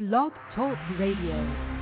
Blog Talk Radio.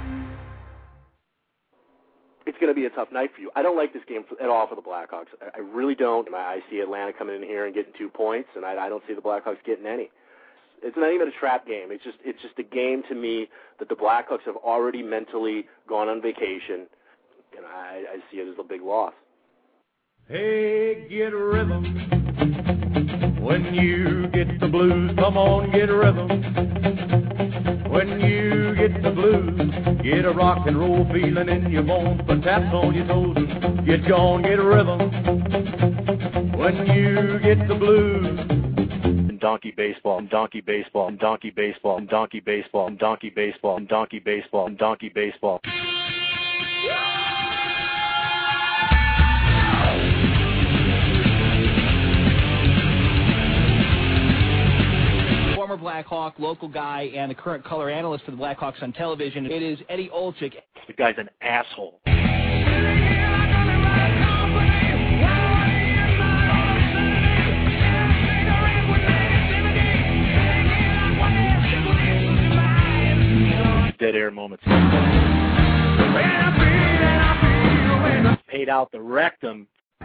It's going to be a tough night for you. I don't like this game at all for the Blackhawks. I really don't. I see Atlanta coming in here and getting 2 points, and I don't see the Blackhawks getting any. It's not even a trap game. It's just a game to me that the Blackhawks have already mentally gone on vacation, and I see it as a big loss. Hey, get a rhythm. When you get the blues, come on, get a rhythm. When you get the blues, get a rock and roll feeling in your bones, put taps on your toes, get gone, get a rhythm. When you get the blues. Donkey baseball, donkey baseball, donkey baseball, donkey baseball, donkey baseball, donkey baseball, donkey baseball. Former Blackhawk, local guy, and the current color analyst for the Blackhawks on television. It is Eddie Olczyk. The guy's an asshole. Dead air moments. Paid out the rectum.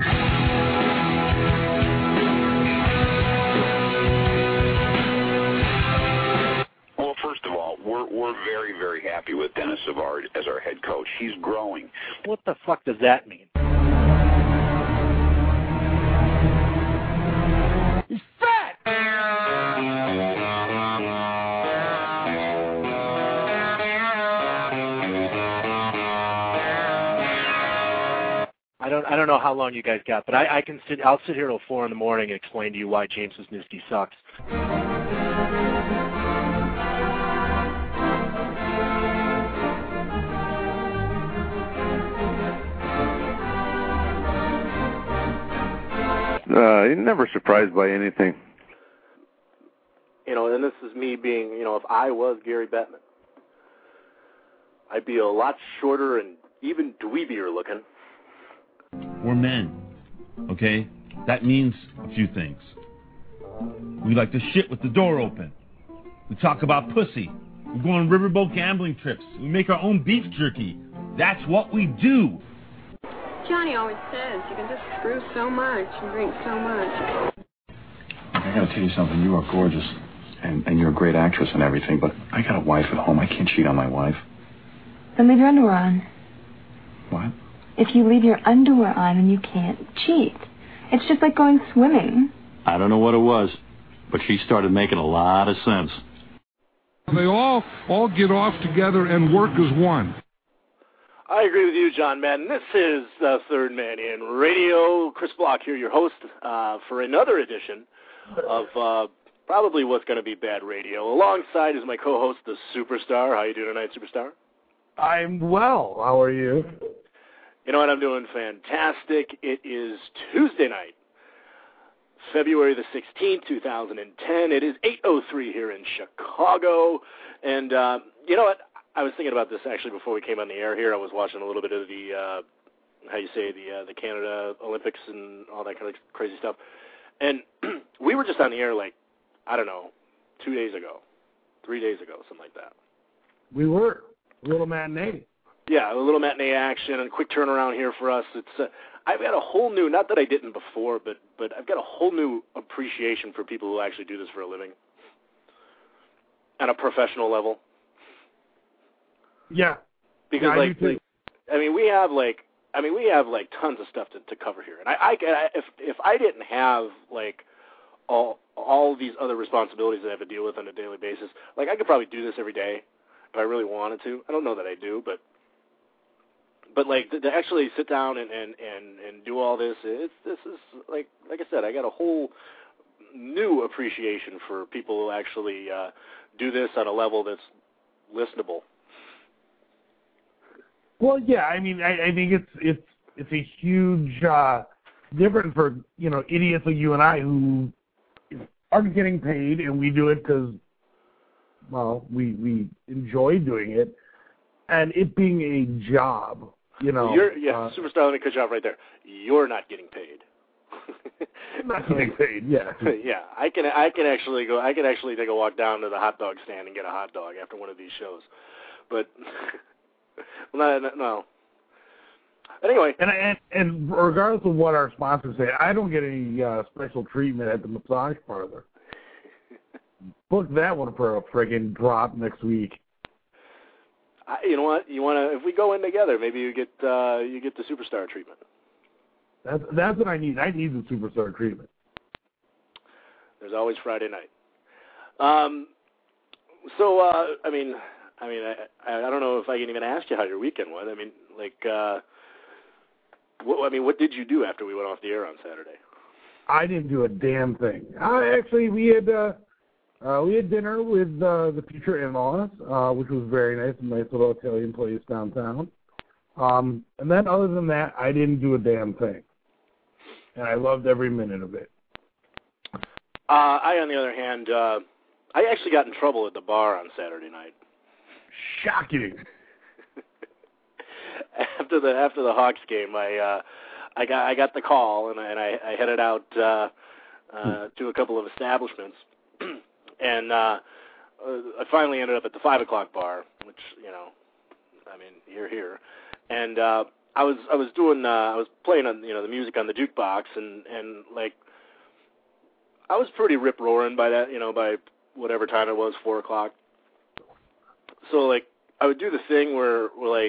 Well, first of all, we're very, very happy with Dennis Savard as our head coach. He's growing. What the fuck does that mean? He's fat! I don't know how long you guys got, but I'll sit here till 4 in the morning and explain to you why James Wisniewski sucks. You're never surprised by anything. You know, and this is me being, if I was Gary Bettman, I'd be a lot shorter and even dweebier looking. We're men, okay? That means a few things. We like to shit with the door open. We talk about pussy. We go on riverboat gambling trips. We make our own beef jerky. That's what we do. Johnny always says you can just screw so much and drink so much. I gotta tell you something. You are gorgeous, and you're a great actress and everything, but I got a wife at home. I can't cheat on my wife. Then leave your underwear on. What? If you leave your underwear on, then you can't cheat. It's just like going swimming. I don't know what it was, but she started making a lot of sense. They all get off together and work as one. I agree with you, John Madden. This is the Third Man in Radio. Chris Block here, your host, for another edition of probably what's going to be bad radio. Alongside is my co-host, the Superstar. How you doing tonight, Superstar? I'm well. How are you? You know what? I'm doing fantastic. It is Tuesday night, February the 16th, 2010. It is 8:03 here in Chicago. And you know what? I was thinking about this actually before we came on the air here. I was watching a little bit of the, the Canada Olympics and all that kind of crazy stuff. And we were just on the air 2 days ago, 3 days ago, something like that. We were. A little matinee. Yeah, a little matinee action and quick turnaround here for us. It's I've got a whole new, not that I didn't before, but I've got a whole new appreciation for people who actually do this for a living on a professional level. Yeah. Because we have tons of stuff to cover here, and if I didn't have all these other responsibilities that I have to deal with on a daily basis, I could probably do this every day if I really wanted to. I don't know that I do, but to actually sit down and do all this, this is like I said, I got a whole new appreciation for people who actually do this on a level that's listenable. Well, yeah, I mean, I think it's a huge difference for idiots like you and I who aren't getting paid, and we do it because, well, we enjoy doing it, and it being a job, Superstar, let me cut you off right there. You're not getting paid. Not getting paid, yeah. Yeah, I can actually go. I can actually take a walk down to the hot dog stand and get a hot dog after one of these shows. But no. But anyway, and regardless of what our sponsors say, I don't get any special treatment at the massage parlor. Book that one for a friggin' drop next week. You know what? You want to? If we go in together, maybe you get the superstar treatment. That's what I need. I need the superstar treatment. There's always Friday night. I don't know if I can even ask you how your weekend went. I mean, what did you do after we went off the air on Saturday? I didn't do a damn thing. We had dinner with the future in-laws, which was very nice, a nice little Italian place downtown. And then other than that, I didn't do a damn thing. And I loved every minute of it. I, on the other hand, I actually got in trouble at the bar on Saturday night. Shocking. After the Hawks game, I got the call and I headed out to a couple of establishments, and I finally ended up at the 5 o'clock bar, which you're here, and I was playing on the music on the jukebox, and I was pretty rip roaring by that, by whatever time it was, 4 o'clock. So I would do the thing where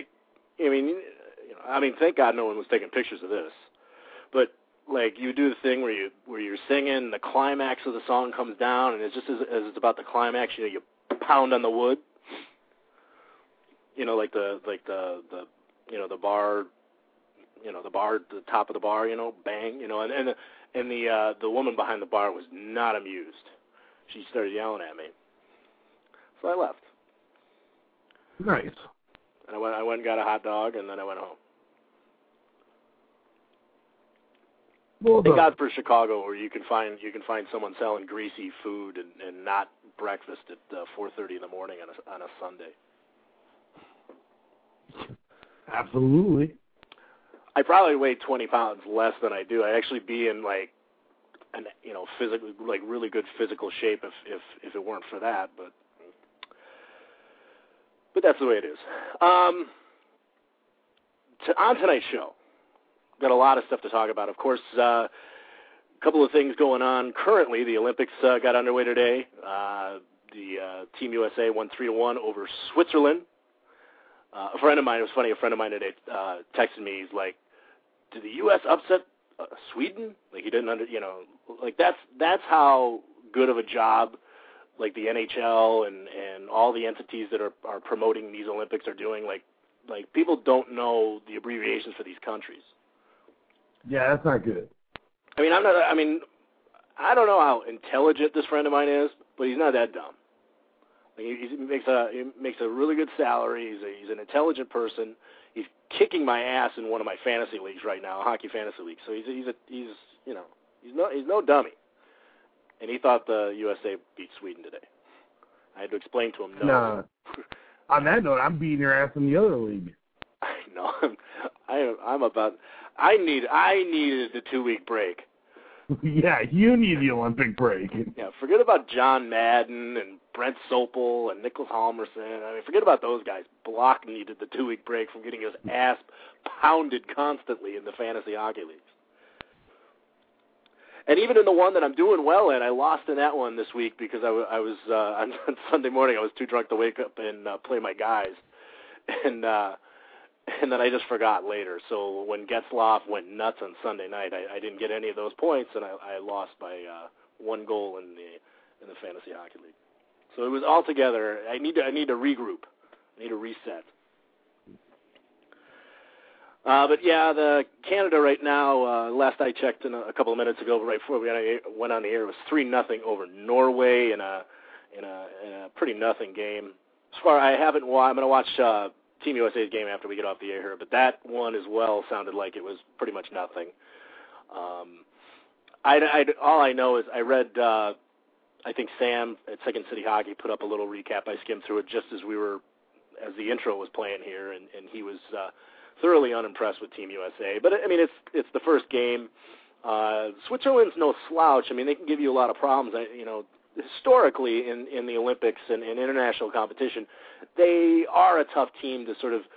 thank God no one was taking pictures of this, but you do the thing where you're singing, the climax of the song comes down, and it's just as it's about the climax, you pound on the wood, the bar, the top of the bar, bang, and the woman behind the bar was not amused. She started yelling at me, so I left. Nice. And I went and got a hot dog, and then I went home. Well, thank God for Chicago, where you can find someone selling greasy food and not breakfast at 4:30 in the morning on a Sunday. Absolutely. I probably weigh 20 pounds less than I do. I'd actually be in physically really good physical shape if it weren't for that, but that's the way it is. On tonight's show, got a lot of stuff to talk about. Of course, a couple of things going on currently. The Olympics got underway today. The Team USA won 3-1 over Switzerland. A friend of mine today texted me. He's like, "Did the U.S. upset Sweden?" He didn't that's how good of a job the NHL and all the entities that are promoting these Olympics are doing. People don't know the abbreviations for these countries. Yeah, that's not good. I don't know how intelligent this friend of mine is, but he's not that dumb. He makes a really good salary. He's an intelligent person. He's kicking my ass in one of my fantasy leagues right now, a hockey fantasy league. So he's no dummy. And he thought the USA beat Sweden today. I had to explain to him no. No. On that note, I'm beating your ass in the other league. I know. I needed the 2-week break. Yeah, you need the Olympic break. Yeah, forget about John Madden and Brent Sopel and Nicholas Halmerson. Forget about those guys. Block needed the 2-week break from getting his ass pounded constantly in the fantasy hockey leagues. And even in the one that I'm doing well in, I lost in that one this week because I was on Sunday morning. I was too drunk to wake up and play my guys, and then I just forgot later. So when Getzlaf went nuts on Sunday night, I didn't get any of those points, and I lost by 1 goal in the fantasy hockey league. So it was all together. I need to regroup. I need to reset. But yeah, the Canada right now, last I checked a couple of minutes ago, right before we went on the air, it was 3-0 over Norway in a pretty nothing game. As far I'm going to watch Team USA's game after we get off the air here, but that one as well sounded like it was pretty much nothing. All I know is I read, I think Sam at Second City Hockey put up a little recap. I skimmed through it just as the intro was playing here, and he was thoroughly unimpressed with Team USA. But it's the first game. Switzerland's no slouch. I mean, they can give you a lot of problems. Historically in the Olympics and in international competition, they are a tough team to sort of,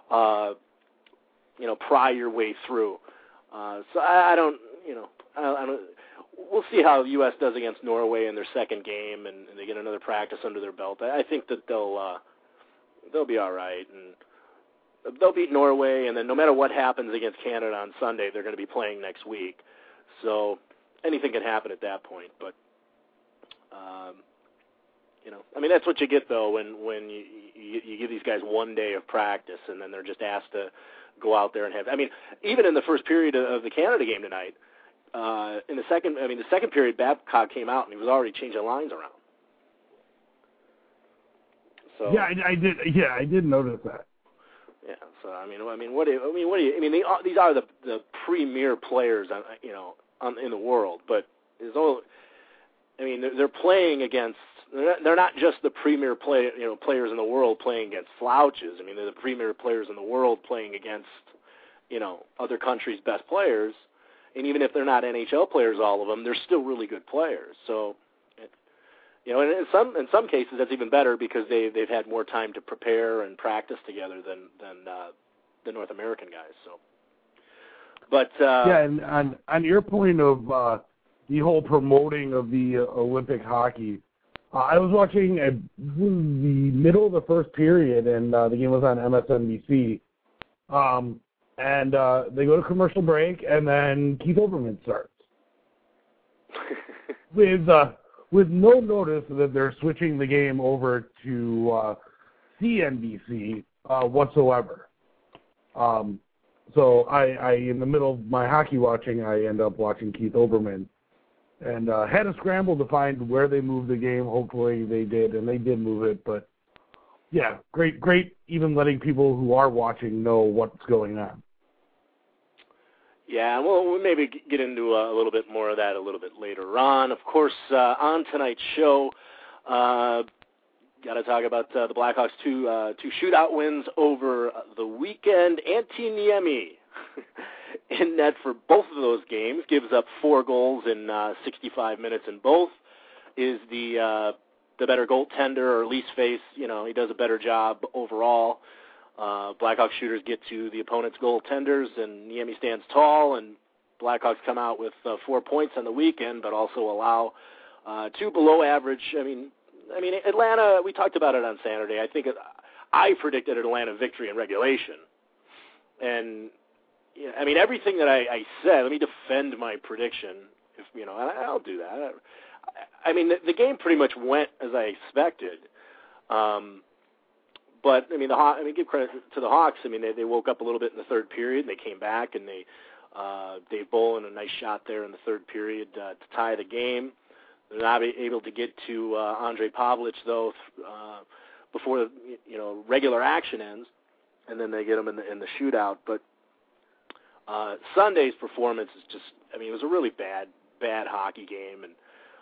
pry your way through. So I don't. We'll see how the U.S. does against Norway in their second game, and they get another practice under their belt. I think that they'll be all right, and they'll beat Norway. And then no matter what happens against Canada on Sunday, they're going to be playing next week. So anything can happen at that point. But that's what you get though when you give these guys one day of practice, and then they're just asked to go out there and have. I mean, even in the first period of the Canada game tonight. In the second period, Babcock came out and he was already changing lines around. So yeah, I did. Yeah, I did notice that. Yeah. So these are the premier players, in the world. But they're playing against. They're not just the premier players in the world playing against slouches. I mean, they're the premier players in the world playing against, other countries' best players. And even if they're not NHL players, all of them, they're still really good players. So, and in some cases that's even better because they've had more time to prepare and practice together than the North American guys. So, but and on your point of the whole promoting of the Olympic hockey, I was watching the middle of the first period, and the game was on MSNBC. And they go to commercial break, and then Keith Olbermann starts with no notice that they're switching the game over to CNBC whatsoever. So I in the middle of my hockey watching, I end up watching Keith Olbermann, and had to scramble to find where they moved the game. Hopefully they did, and they did move it. But yeah, great. Even letting people who are watching know what's going on. Yeah, we'll maybe get into a little bit more of that a little bit later on. Of course, on tonight's show, got to talk about the Blackhawks' two shootout wins over the weekend. Antti Niemi in net for both of those games, gives up 4 goals in 65 minutes in both, is the better goaltender, or at least he does a better job overall. Blackhawks shooters get to the opponent's goaltenders, and Niemi stands tall, and Blackhawks come out with 4 points on the weekend, but also allow 2 below average. I mean, Atlanta, we talked about it on Saturday. I predicted Atlanta victory in regulation. And, everything that I said, let me defend my prediction, and I'll do that. The game pretty much went as I expected. But give credit to the Hawks. They woke up a little bit in the third period, and they came back, and Dave Bolin, a nice shot there in the third period to tie the game. They're not able to get to Andre Pavlich though before regular action ends, and then they get him in the shootout. But Sunday's performance is just, it was a really bad hockey game, and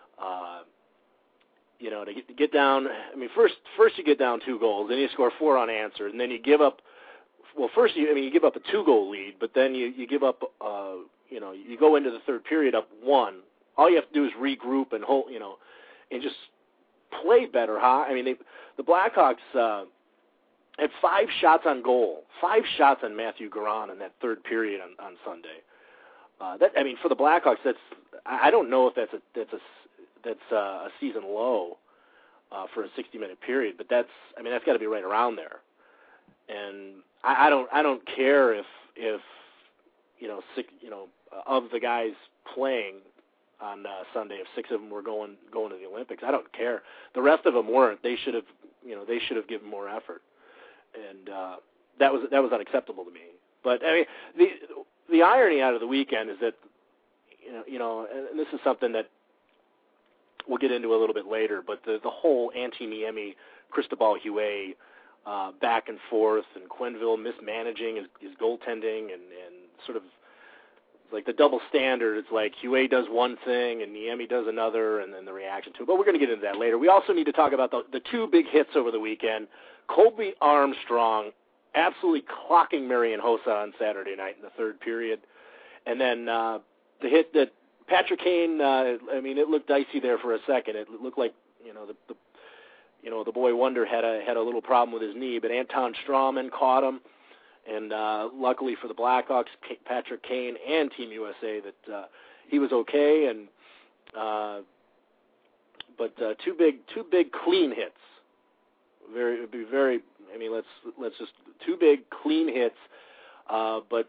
to get down, first you get down 2 goals, then you score 4 unanswered, and then you give up, first you give up a 2-goal lead, but then you give up, you go into the third period up 1. All you have to do is regroup and hold, and just play better, huh? The Blackhawks had 5 shots on goal, 5 shots on Matthew Garon in that third period on Sunday. For the Blackhawks, I don't know if that's a season low for a 60-minute period, but that's got to be right around there. And I don't care if of the guys playing on Sunday, if 6 of them were going to the Olympics. I don't care. The rest of them weren't. They should have given more effort, and that was unacceptable to me. But the irony out of the weekend is that and this is something that we'll get into a little bit later, but the whole Antti Niemi, Cristobal Huet back and forth, and Quenneville mismanaging his goaltending, and sort of like the double standard. It's like Huet does one thing and Niemi does another, and then the reaction to it. But we're going to get into that later. We also need to talk about the 2 big hits over the weekend. Colby Armstrong absolutely clocking Marian Hossa on Saturday night in the third period, and then the hit that Patrick Kane, I mean, it looked dicey there for a second. It looked like, the boy wonder had a little problem with his knee, but Anton Strawman caught him, and luckily for the Blackhawks, Patrick Kane and Team USA, that he was okay. And but two big clean hits. Let's just two big clean hits, but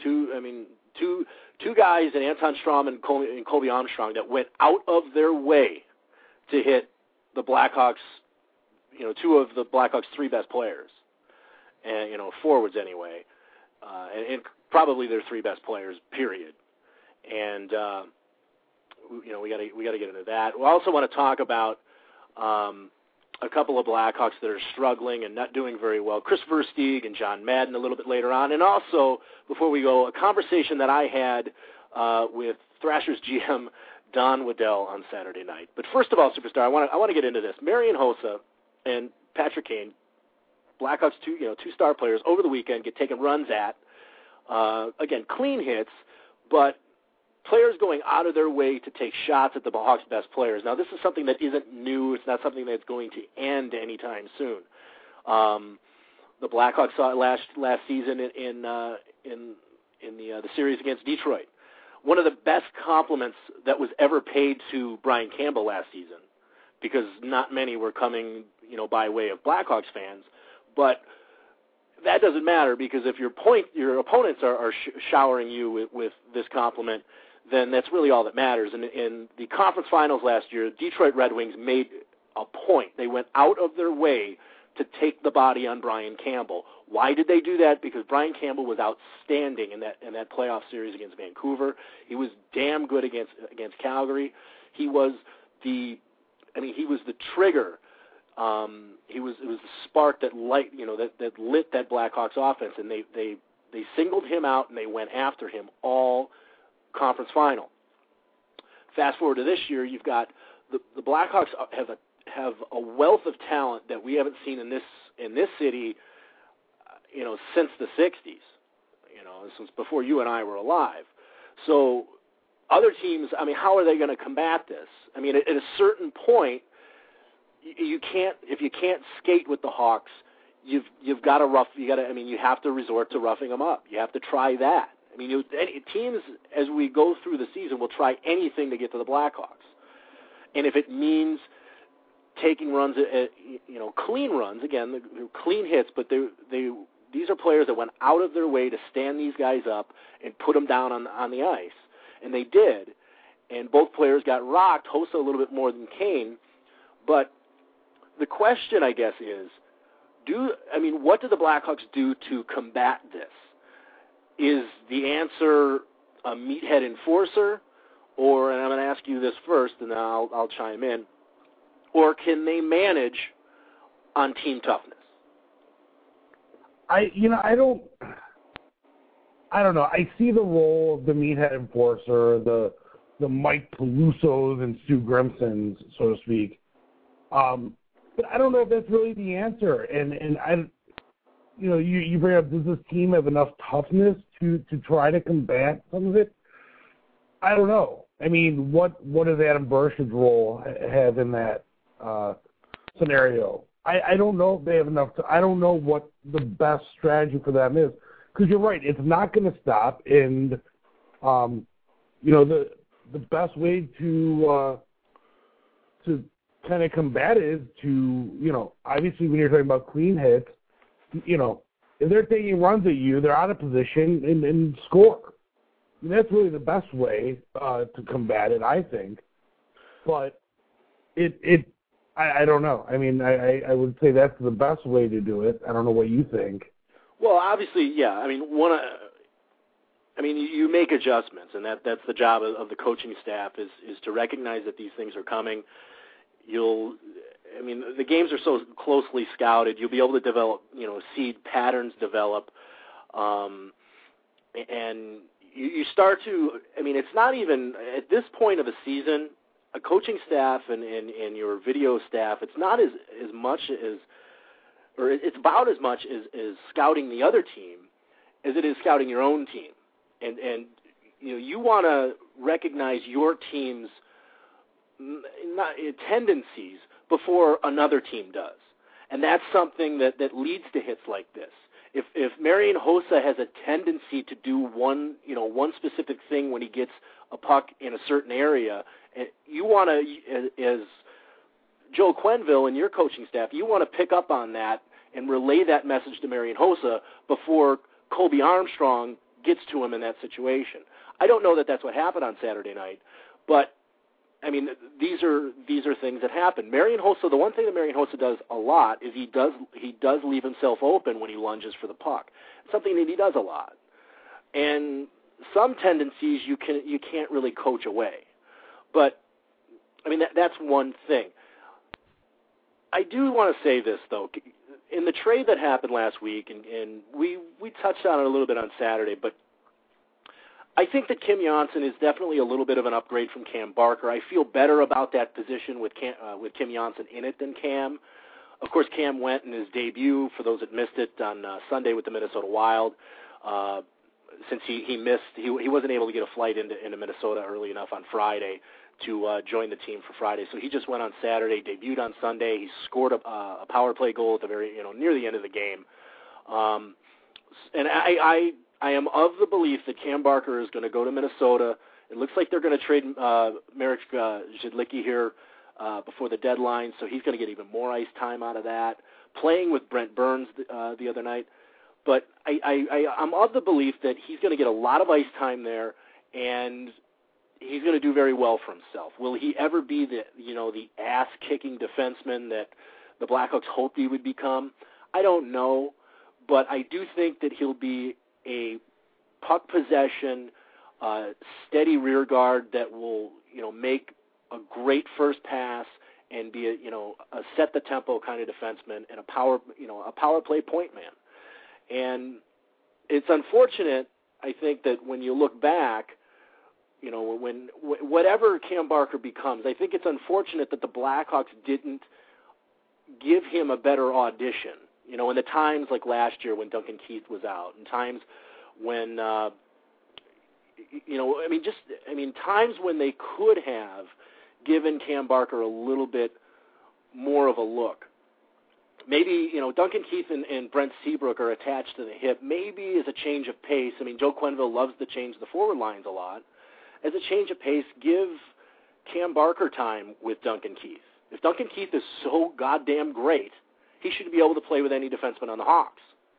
two guys, and Anton Strawman and Colby Armstrong, that went out of their way to hit the Blackhawks, two of the Blackhawks' three best players, and forwards anyway, and probably their three best players, period. And we got to get into that. We also want to talk about a couple of Blackhawks that are struggling and not doing very well. Chris Versteeg and John Madden a little bit later on. And also, before we go, a conversation that I had with Thrashers GM Don Waddell on Saturday night. But first of all, Superstar, I want to get into this. Marian Hossa and Patrick Kane, Blackhawks two star players, over the weekend get taken runs at. Again, clean hits, but players going out of their way to take shots at the Hawks' best players. Now, this is something that isn't new. It's not something that's going to end anytime soon. The Blackhawks saw it last season in the series against Detroit. One of the best compliments that was ever paid to Brian Campbell last season, because not many were coming, by way of Blackhawks fans, but that doesn't matter, because if your opponents are showering you with this compliment, then that's really all that matters. And in the conference finals last year, Detroit Red Wings made a point. They went out of their way to take the body on Brian Campbell. Why did they do that? Because Brian Campbell was outstanding in that playoff series against Vancouver. He was damn good against Calgary. He was the trigger. It was the spark that lit that Blackhawks offense, and they singled him out and they went after him all conference final. Fast forward to this year, you've got the Blackhawks have a wealth of talent that we haven't seen in this city, since the 60s, since before you and I were alive. So other teams, how are they going to combat this? At a certain point, you can't skate with the Hawks, you have to resort to roughing them up. You have to try that. Teams, as we go through the season, will try anything to get to the Blackhawks. And if it means taking runs, clean runs, again, clean hits, but these are players that went out of their way to stand these guys up and put them down on the ice. And they did. And both players got rocked, Hossa a little bit more than Kane. But the question, I guess, is, what do the Blackhawks do to combat this? Is the answer a meathead enforcer, and I'm going to ask you this first, and then I'll chime in, or can they manage on team toughness? I don't know. I see the role of the meathead enforcer, the Mike Pelusos and Stu Grimsons, so to speak. But I don't know if that's really the answer. And I, you bring up, does this team have enough toughness to try to combat some of it? I don't know. What does Adam Bursch's role have in that scenario? I don't know if they have enough. I don't know what the best strategy for them is, because you're right. It's not going to stop, and the best way to kind of combat it is to obviously when you're talking about clean hits, if they're taking runs at you, they're out of position and score. That's really the best way to combat it, I think. But I don't know. I would say that's the best way to do it. I don't know what you think. Well, obviously, yeah. You make adjustments, and that's the job of the coaching staff is to recognize that these things are coming. The games are so closely scouted. You'll be able to develop, see patterns develop, and you start to. It's not even at this point of a season. A coaching staff and your video staff, it's not as much as, or it's about as much as scouting the other team as it is scouting your own team. And you want to recognize your team's tendencies before another team does. And that's something that leads to hits like this. If Marian Hossa has a tendency to do one specific thing when he gets a puck in a certain area, you want to, as Joe Quenneville and your coaching staff, you want to pick up on that and relay that message to Marian Hossa before Colby Armstrong gets to him in that situation. I don't know that that's what happened on Saturday night, but I mean, these are things that happen. Marian Hossa, the one thing that Marian Hossa does a lot is he does leave himself open when he lunges for the puck. It's something that he does a lot. And some tendencies you can't really coach away. But I mean that's one thing. I do want to say this though. In the trade that happened last week, and we touched on it a little bit on Saturday, but I think that Kim Johnson is definitely a little bit of an upgrade from Cam Barker. I feel better about that position with Kim Johnson in it than Cam. Of course, Cam went in his debut, for those that missed it, on Sunday with the Minnesota Wild. Since he missed, he wasn't able to get a flight into Minnesota early enough on Friday to join the team for Friday. So he just went on Saturday, debuted on Sunday. He scored a power play goal at the very, near the end of the game. And I am of the belief that Cam Barker is going to go to Minnesota. It looks like they're going to trade Marek Zidlicki here before the deadline, so he's going to get even more ice time out of that. Playing with Brent Burns the other night. But I'm of the belief that he's going to get a lot of ice time there, and he's going to do very well for himself. Will he ever be the ass-kicking defenseman that the Blackhawks hoped he would become? I don't know, but I do think that he'll be a puck possession, steady rear guard that will, make a great first pass and be a set the tempo kind of defenseman and a power play point man. And it's unfortunate, I think, that when you look back, when whatever Cam Barker becomes, I think it's unfortunate that the Blackhawks didn't give him a better audition. In the times like last year when Duncan Keith was out, and times when, times when they could have given Cam Barker a little bit more of a look. Maybe, Duncan Keith and Brent Seabrook are attached to the hip. Maybe as a change of pace, Joe Quenneville loves to change the forward lines a lot. As a change of pace, give Cam Barker time with Duncan Keith. If Duncan Keith is so goddamn great, he should be able to play with any defenseman on the Hawks.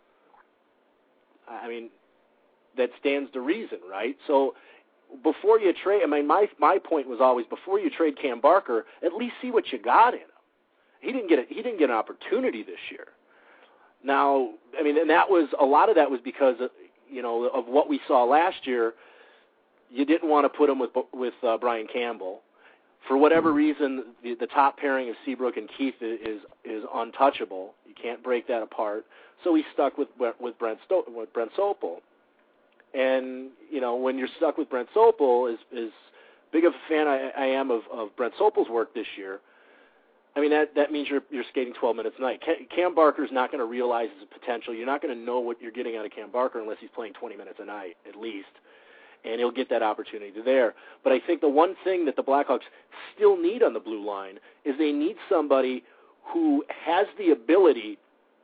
That stands to reason, right? So before you trade, my point was always before you trade Cam Barker, at least see what you got in him. He didn't get an opportunity this year. Now, and that was a lot of that was because of what we saw last year. You didn't want to put him with Brian Campbell. For whatever reason, the top pairing of Seabrook and Keith is untouchable. You can't break that apart. So he stuck with Brent Sopel. And, when you're stuck with Brent Sopel, as big of a fan I am of Brent Sopel's work this year, that means you're skating 12 minutes a night. Cam Barker's not going to realize his potential. You're not going to know what you're getting out of Cam Barker unless he's playing 20 minutes a night at least. And he'll get that opportunity there. But I think the one thing that the Blackhawks still need on the blue line is they need somebody who has the ability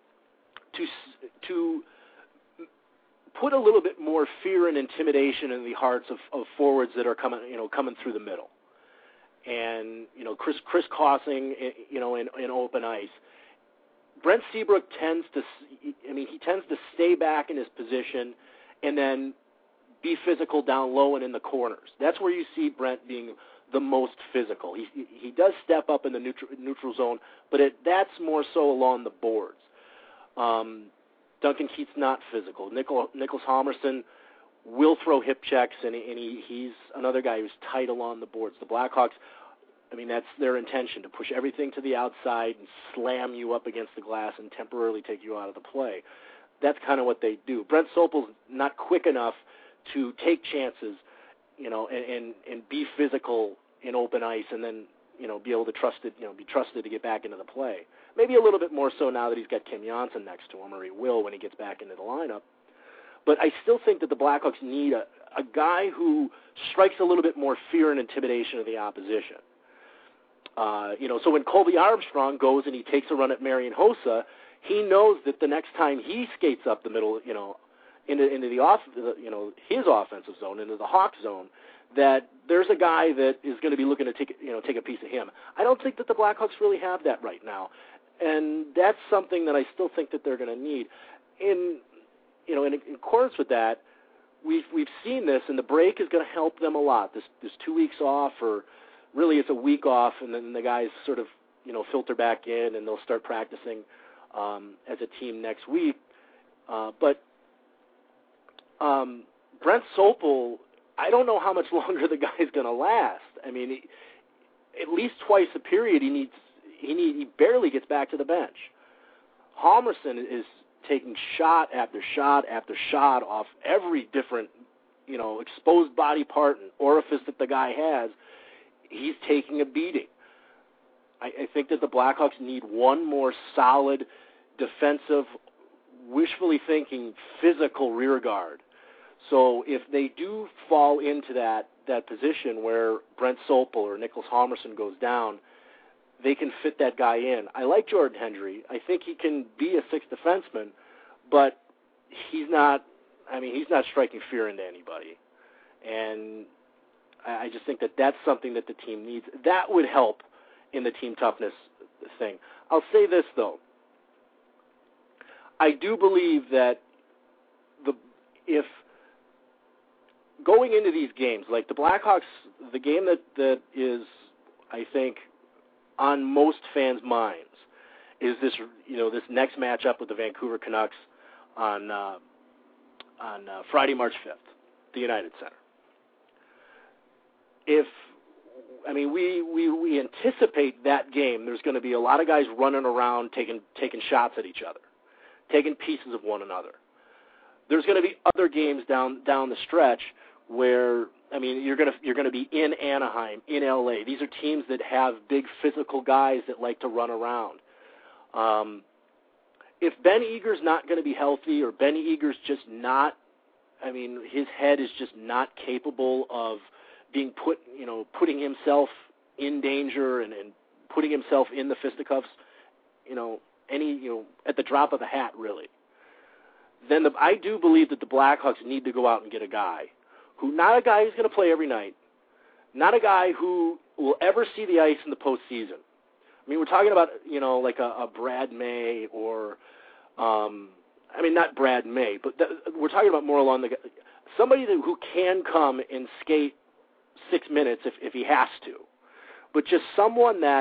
to put a little bit more fear and intimidation in the hearts of forwards that are coming through the middle. And Chris Crossing, in open ice. Brent Seabrook tends to stay back in his position and then be physical down low and in the corners. That's where you see Brent being the most physical. He does step up in the neutral zone, but that's more so along the boards. Duncan Keith's not physical. Nicholas Halmerson will throw hip checks, and he's another guy who's tight along the boards. The Blackhawks, that's their intention, to push everything to the outside and slam you up against the glass and temporarily take you out of the play. That's kind of what they do. Brent Sopel's not quick enough to take chances, and be physical in open ice, and then, be able to be trusted to get back into the play. Maybe a little bit more so now that he's got Kim Johnson next to him, or he will when he gets back into the lineup. But I still think that the Blackhawks need a guy who strikes a little bit more fear and intimidation of the opposition. So when Colby Armstrong goes and he takes a run at Marion Hossa, he knows that the next time he skates up the middle, into the his offensive zone, into the Hawk zone, that there's a guy that is going to be looking to take a piece of him. I don't think that the Blackhawks really have that right now, and that's something that I still think that they're going to need. In accordance with that, we've seen this, and the break is going to help them a lot. This 2 weeks off, or really it's a week off, and then the guys sort of filter back in, and they'll start practicing as a team next week. But Brent Sopel, I don't know how much longer the guy's going to last. I mean, at least twice a period he barely gets back to the bench. Halverson is taking shot after shot after shot off every different, exposed body part and orifice that the guy has. He's taking a beating. I think that the Blackhawks need one more solid, defensive, wishfully thinking, physical rear guard. So if they do fall into that position where Brent Sopel or Nicholas Halverson goes down, they can fit that guy in. I like Jordan Hendry. I think he can be a sixth defenseman, but he's not striking fear into anybody. And I just think that that's something that the team needs. That would help in the team toughness thing. I'll say this, though. I do believe that if going into these games, like the Blackhawks, the game that is, I think, on most fans' minds is this next matchup with the Vancouver Canucks on Friday, March 5th, the United Center. We anticipate that game. There's going to be a lot of guys running around taking shots at each other, taking pieces of one another. There's going to be other games down the stretch where you're going to be in Anaheim, in LA. These are teams that have big physical guys that like to run around. If Ben Eager's not going to be healthy, or Ben Eager's just not, his head is just not capable of being putting himself in danger and putting himself in the fisticuffs, at the drop of a hat, really. Then I do believe that the Blackhawks need to go out and get a guy not a guy who's going to play every night, not a guy who will ever see the ice in the postseason. We're talking about, like a Brad May or, not Brad May, but we're talking about more along somebody who can come and skate 6 minutes if he has to, but just some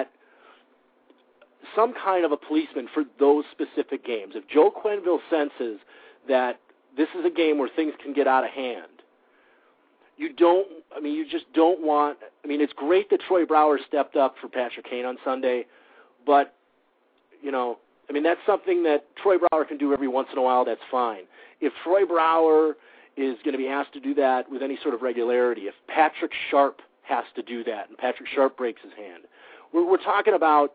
kind of a policeman for those specific games. If Joe Quenneville senses that this is a game where things can get out of hand, you just don't want, it's great that Troy Brouwer stepped up for Patrick Kane on Sunday, but, that's something that Troy Brouwer can do every once in a while, that's fine. If Troy Brouwer is going to be asked to do that with any sort of regularity, if Patrick Sharp has to do that and Patrick Sharp breaks his hand, we're talking about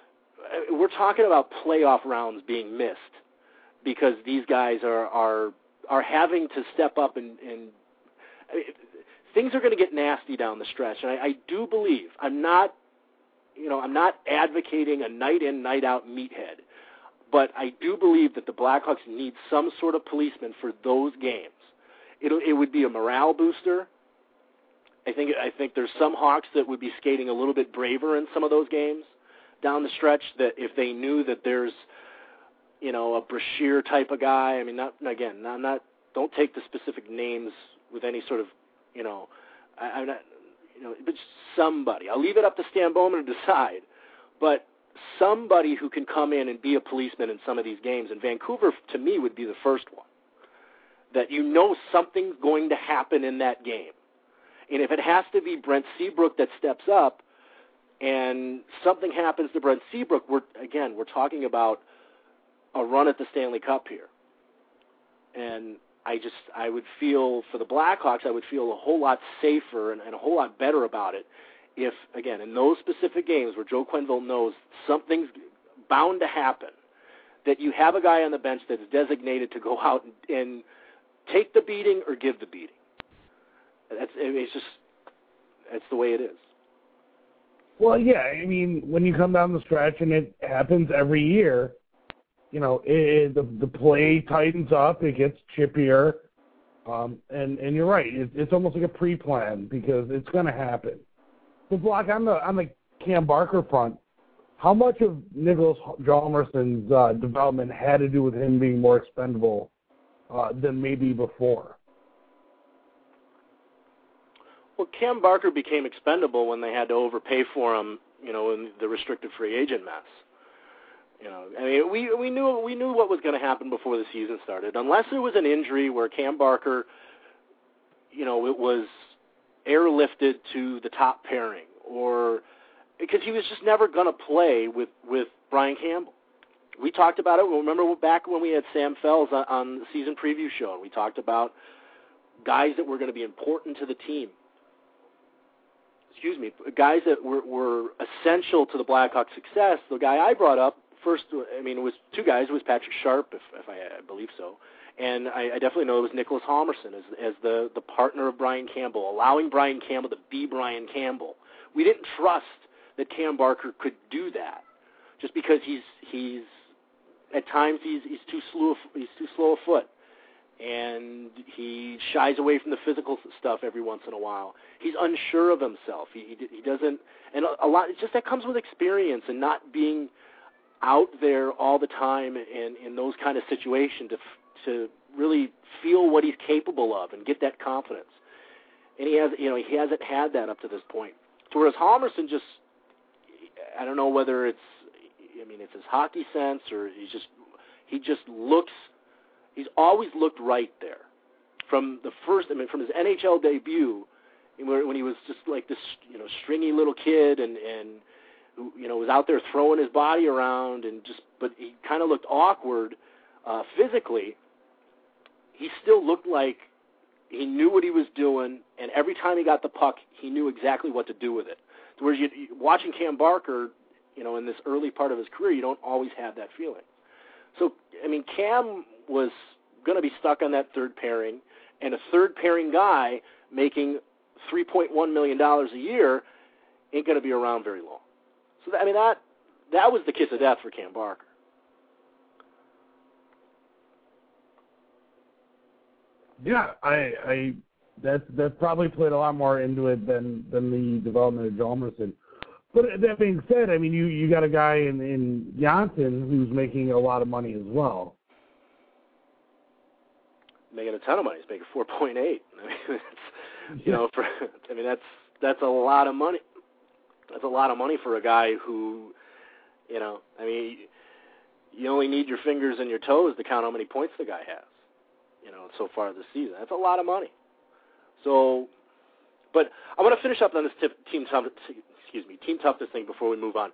playoff rounds being missed because these guys are having to step up and things are going to get nasty down the stretch. And I do believe, I'm not advocating a night in, night out meathead, but I do believe that the Blackhawks need some sort of policeman for those games. It would be a morale booster. I think there's some Hawks that would be skating a little bit braver in some of those games down the stretch, that if they knew that there's, a Brashear type of guy. Don't take the specific names with any sort of, but somebody. I'll leave it up to Stan Bowman to decide. But somebody who can come in and be a policeman in some of these games. And Vancouver, to me, would be the first one. That something's going to happen in that game. And if it has to be Brent Seabrook that steps up and something happens to Brent Seabrook, we're talking about a run at the Stanley Cup here. And I would feel, for the Blackhawks, I would feel a whole lot safer and a whole lot better about it if, again, in those specific games where Joe Quenneville knows something's bound to happen, that you have a guy on the bench that's designated to go out and take the beating or give the beating. It's the way it is. Well, yeah, I mean, when you come down the stretch, and it happens every year, you know, the play tightens up, it gets chippier, and you're right, it's almost like a pre-plan because it's going to happen. But Block, on the Cam Barker front, how much of Nicholas Hjalmarsson's development had to do with him being more expendable than maybe before? Well, Cam Barker became expendable when they had to overpay for him, you know, in the restricted free agent mess. You know, I mean, we knew what was going to happen before the season started, unless there was an injury where Cam Barker, you know, it was airlifted to the top pairing, or because he was just never going to play with Brian Campbell. We talked about it. Remember back when we had Sam Fells on the season preview show, and we talked about guys that were going to be important to the team. Guys that were essential to the Blackhawks' success. The guy I brought up first, I mean, it was two guys. It was Patrick Sharp, if I believe so, and I definitely know it was Nicholas Hjalmarsson as the partner of Brian Campbell, allowing Brian Campbell to be Brian Campbell. We didn't trust that Cam Barker could do that, just because he's at times he's too slow of foot. And he shies away from the physical stuff every once in a while. He's unsure of himself. He doesn't, and a lot. It's just that comes with experience and not being out there all the time in those kind of situations to really feel what he's capable of and get that confidence. And he hasn't had that up to this point. Whereas Hjalmarsson just, I don't know whether it's his hockey sense or he just looks. He's always looked right there. From his NHL debut, when he was just like this, you know, stringy little kid and you know, was out there throwing his body around but he kind of looked awkward physically. He still looked like he knew what he was doing, and every time he got the puck, he knew exactly what to do with it. Whereas watching Cam Barker, you know, in this early part of his career, you don't always have that feeling. So, I mean, Cam was going to be stuck on that third pairing, and a third pairing guy making $3.1 million a year ain't going to be around very long. So, that was the kiss of death for Cam Barker. Yeah, that probably played a lot more into it than the development of Hjalmarsson. But that being said, I mean, you got a guy in Janssen who's making a lot of money as well. Making a ton of money. He's making 4.8. That's a lot of money. That's a lot of money for a guy who, you know, I mean, you only need your fingers and your toes to count how many points the guy has, you know, so far this season. That's a lot of money. So, but I want to finish up on this team toughness thing before we move on.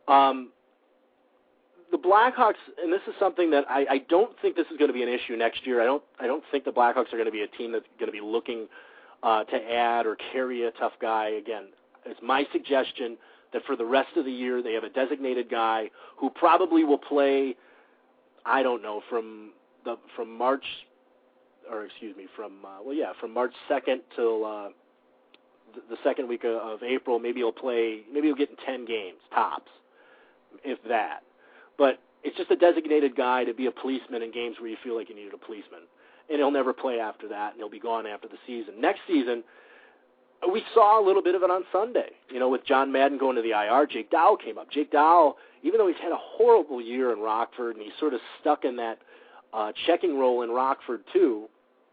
The Blackhawks, and this is something that I don't think this is going to be an issue next year. I don't think the Blackhawks are going to be a team that's going to be looking to add or carry a tough guy. Again, it's my suggestion that for the rest of the year they have a designated guy who probably will play, I don't know, from March 2nd till the second week of April. Maybe he'll get in 10 games tops, if that. But it's just a designated guy to be a policeman in games where you feel like you needed a policeman. And he'll never play after that, and he'll be gone after the season. Next season, we saw a little bit of it on Sunday. You know, with John Madden going to the IR, Jake Dowell came up. Jake Dowell, even though he's had a horrible year in Rockford, and he's sort of stuck in that checking role in Rockford too,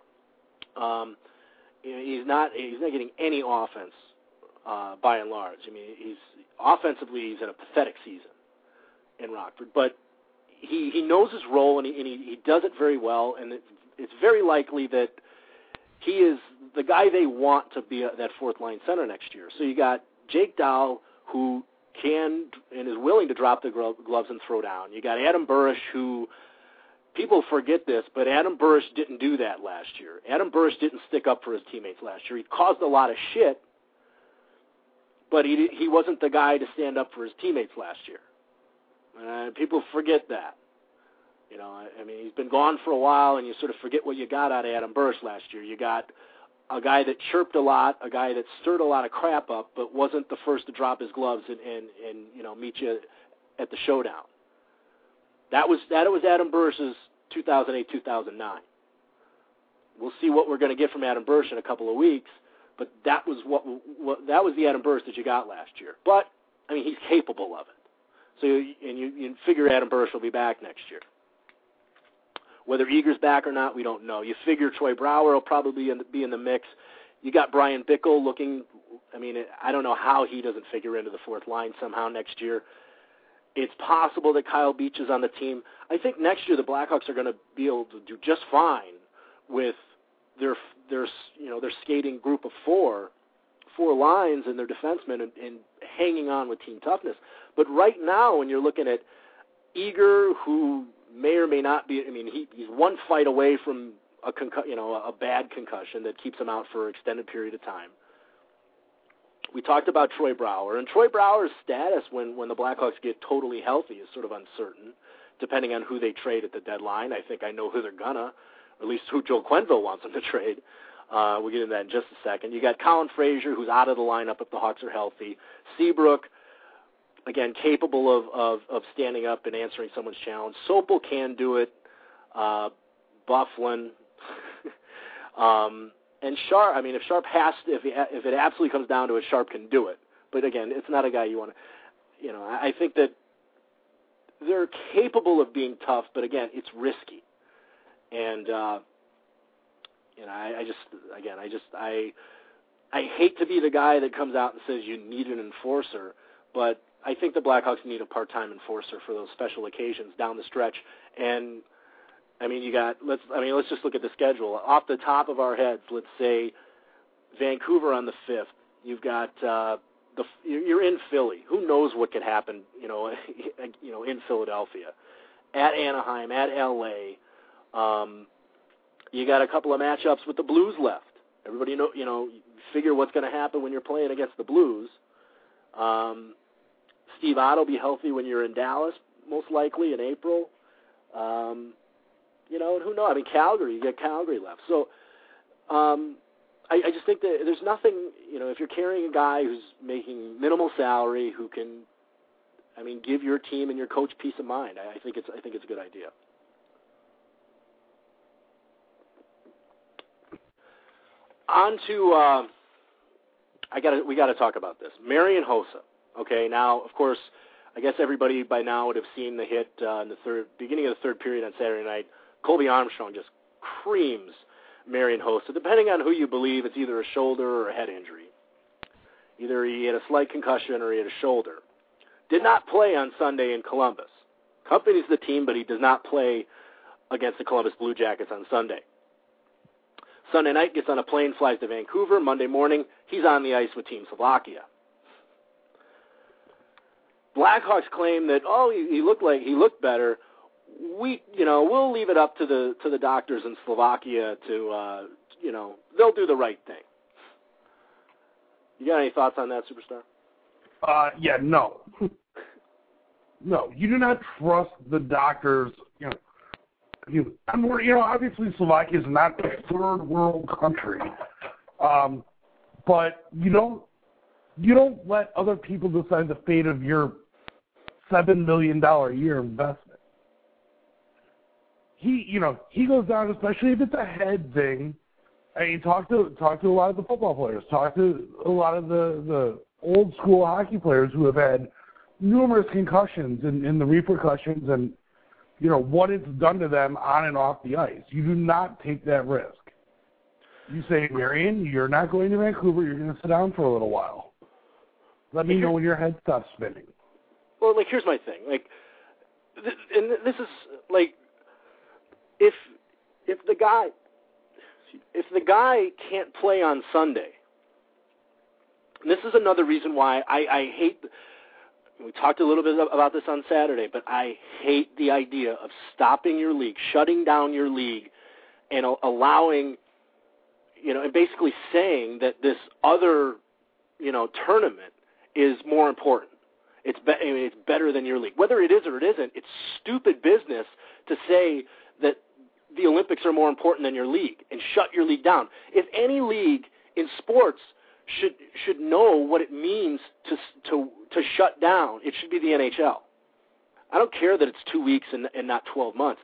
he's not getting any offense by and large. I mean, offensively he's in a pathetic season in Rockford, but he knows his role and he does it very well, and it's very likely that he is the guy they want to be that fourth line center next year. So you got Jake Dowell, who can and is willing to drop the gloves and throw down. You got Adam Burish, who people forget this, but Adam Burish didn't do that last year. Adam Burish didn't stick up for his teammates last year. He caused a lot of shit, but he wasn't the guy to stand up for his teammates last year. People forget that. You know, I mean, he's been gone for a while, and you sort of forget what you got out of Adam Burish last year. You got a guy that chirped a lot, a guy that stirred a lot of crap up, but wasn't the first to drop his gloves and meet you at the showdown. That was Adam Bursch's 2008-2009. We'll see what we're going to get from Adam Bursch in a couple of weeks, but that was that was the Adam Bursch that you got last year. But I mean, he's capable of it. So you figure Adam Bursch will be back next year. Whether Eager's back or not, we don't know. You figure Troy Brower will probably be in the mix. You got Brian Bickle looking. I mean, I don't know how he doesn't figure into the fourth line somehow next year. It's possible that Kyle Beach is on the team. I think next year the Blackhawks are going to be able to do just fine with their skating group of four lines and their defensemen and hanging on with team toughness. But right now, when you're looking at Eager, who may or may not be, I mean, he's one fight away from a bad concussion that keeps him out for an extended period of time. We talked about Troy Brower, and Troy Brower's status when the Blackhawks get totally healthy is sort of uncertain, depending on who they trade at the deadline. I think I know who they're gonna, or at least who Joel Quenneville wants them to trade. We'll get into that in just a second. You got Colin Fraser, who's out of the lineup if the Hawks are healthy. Seabrook, again, capable of standing up and answering someone's challenge. Sopel can do it. Bufflin. And Sharp, I mean, if Sharp has to, if it absolutely comes down to it, Sharp can do it. But again, it's not a guy you want to, I think that they're capable of being tough, but again, it's risky. And, I hate to be the guy that comes out and says you need an enforcer, but I think the Blackhawks need a part-time enforcer for those special occasions down the stretch. And let's just look at the schedule. Off the top of our heads, let's say Vancouver on the 5th. You've got you're in Philly. Who knows what could happen, in Philadelphia. At Anaheim, at LA. You got a couple of matchups with the Blues left. Everybody figure what's going to happen when you're playing against the Blues. Steve Ott will be healthy when you're in Dallas, most likely in April. And who knows? I mean, Calgary, you get Calgary left. So I just think that there's nothing, if you're carrying a guy who's making minimal salary, who can, give your team and your coach peace of mind, I think it's a good idea. On to, we got to talk about this. Marian Hossa. Okay, now, of course, I guess everybody by now would have seen the hit in the beginning of the third period on Saturday night. Colby Armstrong just creams Marian Hossa. Depending on who you believe, it's either a shoulder or a head injury. Either he had a slight concussion or he had a shoulder. Did not play on Sunday in Columbus. Accompanies the team, but he does not play against the Columbus Blue Jackets on Sunday. Sunday night, gets on a plane, flies to Vancouver. Monday morning, he's on the ice with Team Slovakia. Blackhawks claim that he looked better. We'll leave it up to the doctors in Slovakia to they'll do the right thing. You got any thoughts on that, Superstar? No. No, you do not trust the doctors. Obviously Slovakia is not a third world country, but you don't let other people decide the fate of your $7 million a year investment. He goes down, especially if it's a head thing. And you talk to a lot of the football players, talk to a lot of the old school hockey players who have had numerous concussions and the repercussions and what it's done to them on and off the ice. You do not take that risk. You say, Marian, you're not going to Vancouver. You're going to sit down for a little while. Let me know when your head stops spinning. Well, here's my thing. And this is if the guy can't play on Sunday, and this is another reason why I hate. We talked a little bit about this on Saturday, but I hate the idea of stopping your league, shutting down your league, and allowing, and basically saying that this other, tournament is more important. It's better than your league. Whether it is or it isn't, it's stupid business to say that the Olympics are more important than your league. and shut your league down. If any league in sports should know what it means to shut down, it should be the NHL. I don't care that it's 2 weeks and not 12 months.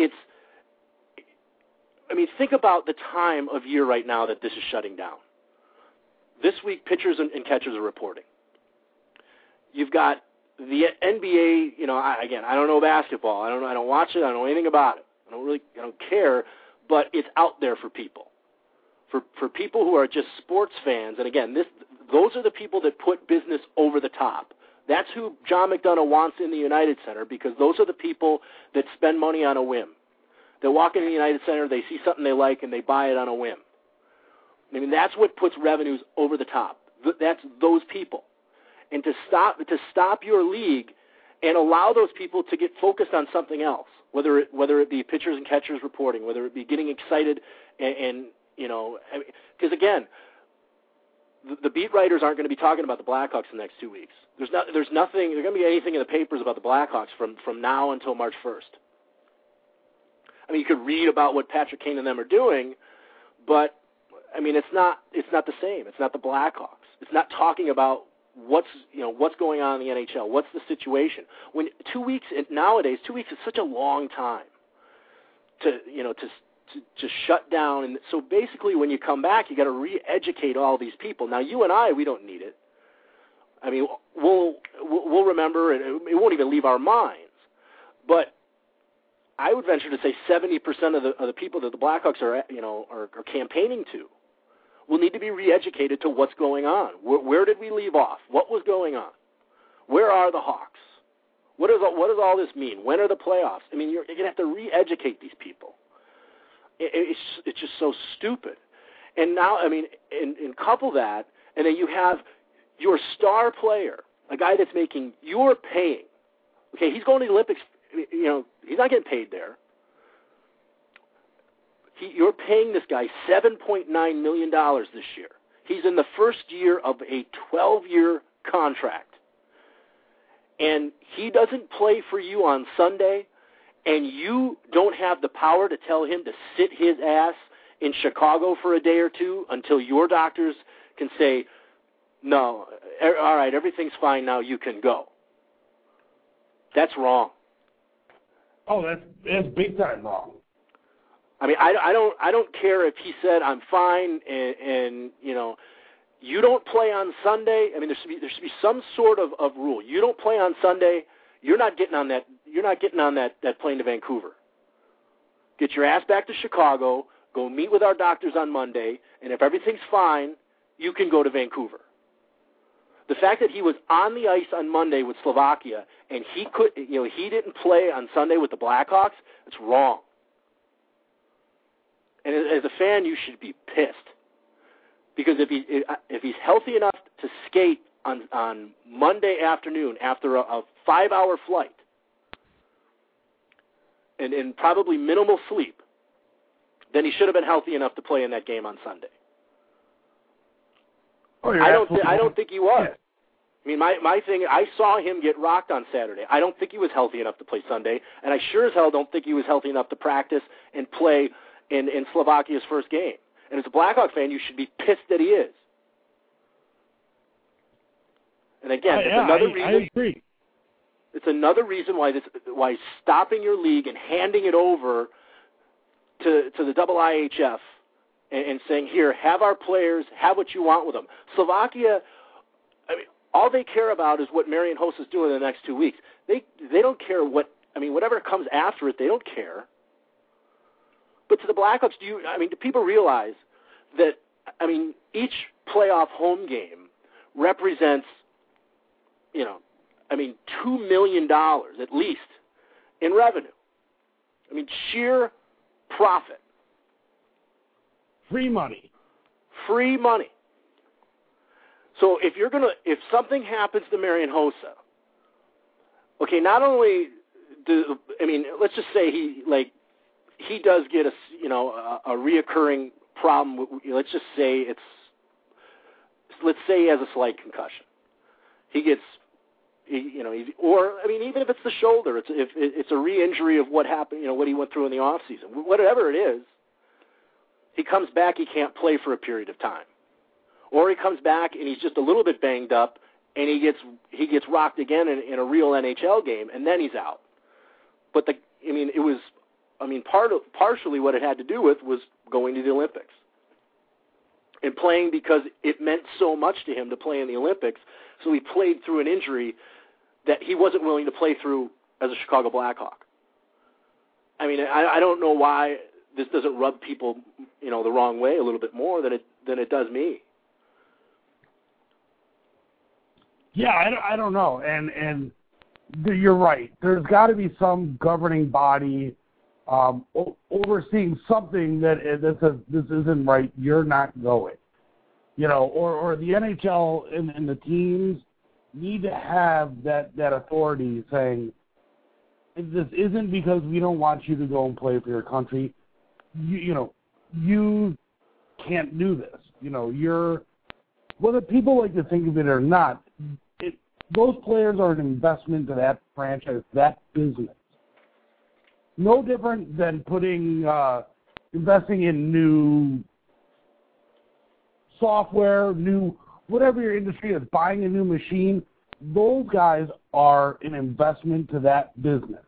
Think about the time of year right now that this is shutting down. This week, pitchers and catchers are reporting. You've got the NBA. I don't know basketball. I don't watch it. I don't know anything about it. I don't care. But it's out there for people. For people who are just sports fans, and again, those are the people that put business over the top. That's who John McDonough wants in the United Center, because those are the people that spend money on a whim. They walk into the United Center, they see something they like, and they buy it on a whim. That's what puts revenues over the top. That's those people. And to stop your league and allow those people to get focused on something else, whether it be pitchers and catchers reporting, whether it be getting excited because again, the beat writers aren't going to be talking about the Blackhawks in the next 2 weeks. There's nothing. There's going to be anything in the papers about the Blackhawks from now until March 1st. You could read about what Patrick Kane and them are doing, but it's not the same. It's not the Blackhawks. It's not talking about what's going on in the NHL. What's the situation? When 2 weeks nowadays, 2 weeks is such a long time to shut down. And so basically, when you come back, you got to re-educate all these people. Now, you and I, we don't need it. We'll remember, and it won't even leave our minds. But I would venture to say 70% of the people that the Blackhawks are campaigning to will need to be re-educated to what's going on. Where did we leave off? What was going on? Where are the Hawks? What does all this mean? When are the playoffs? You're going to have to re-educate these people. It's just so stupid. And now, and couple that, and then you have your star player, a guy that's you're paying. Okay, he's going to the Olympics. He's not getting paid there. You're paying this guy $7.9 million this year. He's in the first year of a 12-year contract. And he doesn't play for you on Sunday, and you don't have the power to tell him to sit his ass in Chicago for a day or two until your doctors can say, no, all right, everything's fine now, you can go. That's wrong. Oh, that's big time wrong. I don't care if he said I'm fine and you don't play on Sunday. There should be some sort of rule. You don't play on Sunday, you're not getting on that plane to Vancouver. Get your ass back to Chicago, go meet with our doctors on Monday, and if everything's fine, you can go to Vancouver. The fact that he was on the ice on Monday with Slovakia and he didn't play on Sunday with the Blackhawks, it's wrong. And as a fan, you should be pissed, because if he's healthy enough to skate on Monday afternoon after a 5-hour flight and probably minimal sleep, then he should have been healthy enough to play in that game on Sunday. Oh, I don't think he was. My thing, I saw him get rocked on Saturday. I don't think he was healthy enough to play Sunday, and I sure as hell don't think he was healthy enough to practice and play in Slovakia's first game. And as a Blackhawk fan, you should be pissed that he is. And again, it's another reason. I agree. It's another reason why stopping your league and handing it over to the IIHF and saying, here, have our players, have what you want with them. Slovakia, all they care about is what Marian Hossa is doing in the next 2 weeks. They don't care whatever comes after it, they don't care. But to the Blackhawks, do people realize that, each playoff home game represents, $2 million at least in revenue. Sheer profit. Free money. So if something happens to Marian Hossa, okay, not only let's just say he does get a reoccurring problem. Let's say he has a slight concussion. He gets, even if it's the shoulder, it's a re-injury of what happened, what he went through in the off season. Whatever it is, he comes back, he can't play for a period of time. Or he comes back and he's just a little bit banged up, and he gets rocked again in a real NHL game, and then he's out. But partially what it had to do with was going to the Olympics and playing because it meant so much to him to play in the Olympics. So he played through an injury that he wasn't willing to play through as a Chicago Blackhawk. I mean, I don't know why this doesn't rub people, the wrong way a little bit more than it does me. Yeah, I don't know, and you're right. There's got to be some governing body overseeing something that says this isn't right. You're not going, or the NHL and the teams need to have that authority saying, this isn't because we don't want you to go and play for your country. You can't do this. Whether people like to think of it or not, those players are an investment to that franchise, that business. No different than investing in new software, whatever your industry is, buying a new machine. Those guys are an investment to that business.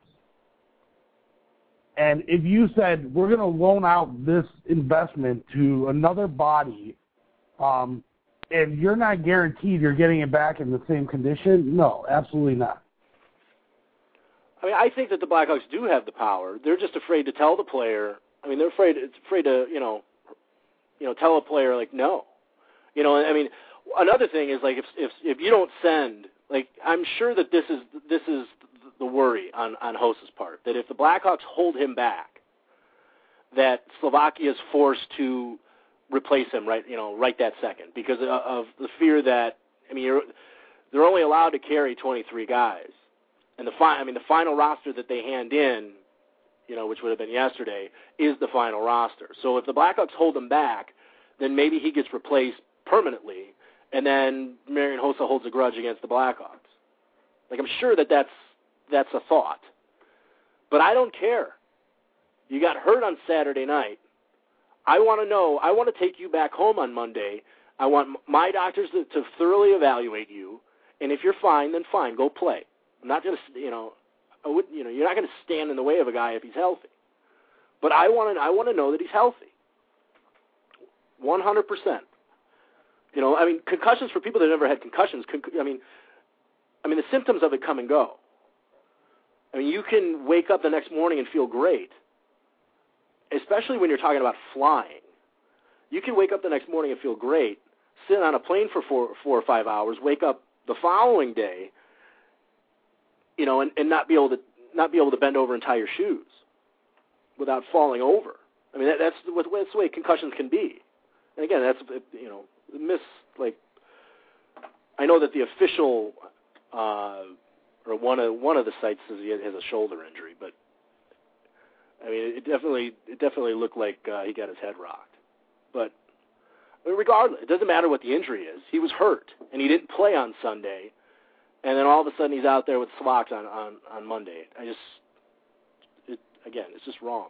And if you said, we're going to loan out this investment to another body, and you're not guaranteed you're getting it back in the same condition, no, absolutely not. I mean, I think that the Blackhawks do have the power. They're just afraid to tell the player. I mean, they're afraid to, tell a player, like, no. I mean, another thing is, like, if you don't send, like, I'm sure that this is the worry on Hosa's part, that if the Blackhawks hold him back, that Slovakia is forced to replace him right that second because of the fear that, they're only allowed to carry 23 guys. And the final roster that they hand in, which would have been yesterday, is the final roster. So if the Blackhawks hold him back, then maybe he gets replaced permanently, and then Marian Hossa holds a grudge against the Blackhawks. Like, I'm sure that's a thought. But I don't care. You got hurt on Saturday night. I want to know. I want to take you back home on Monday. I want my doctors to thoroughly evaluate you, and if you're fine, then fine, go play. I'm not going to, you're not going to stand in the way of a guy if he's healthy. But I want to know that he's healthy. 100%. Concussions for people that never had concussions. The symptoms of it come and go. You can wake up the next morning and feel great, especially when you're talking about flying. You can wake up the next morning and feel great, sit on a plane for 4 or 5 hours, wake up the following day, and not be able to bend over and tie your shoes without falling over. That's the way concussions can be. And again, that's I know that the official or one of the sites says he has a shoulder injury, but it definitely looked like he got his head rocked. But regardless, it doesn't matter what the injury is. He was hurt, and he didn't play on Sunday, and then all of a sudden he's out there with Slovaks on Monday. It's just wrong.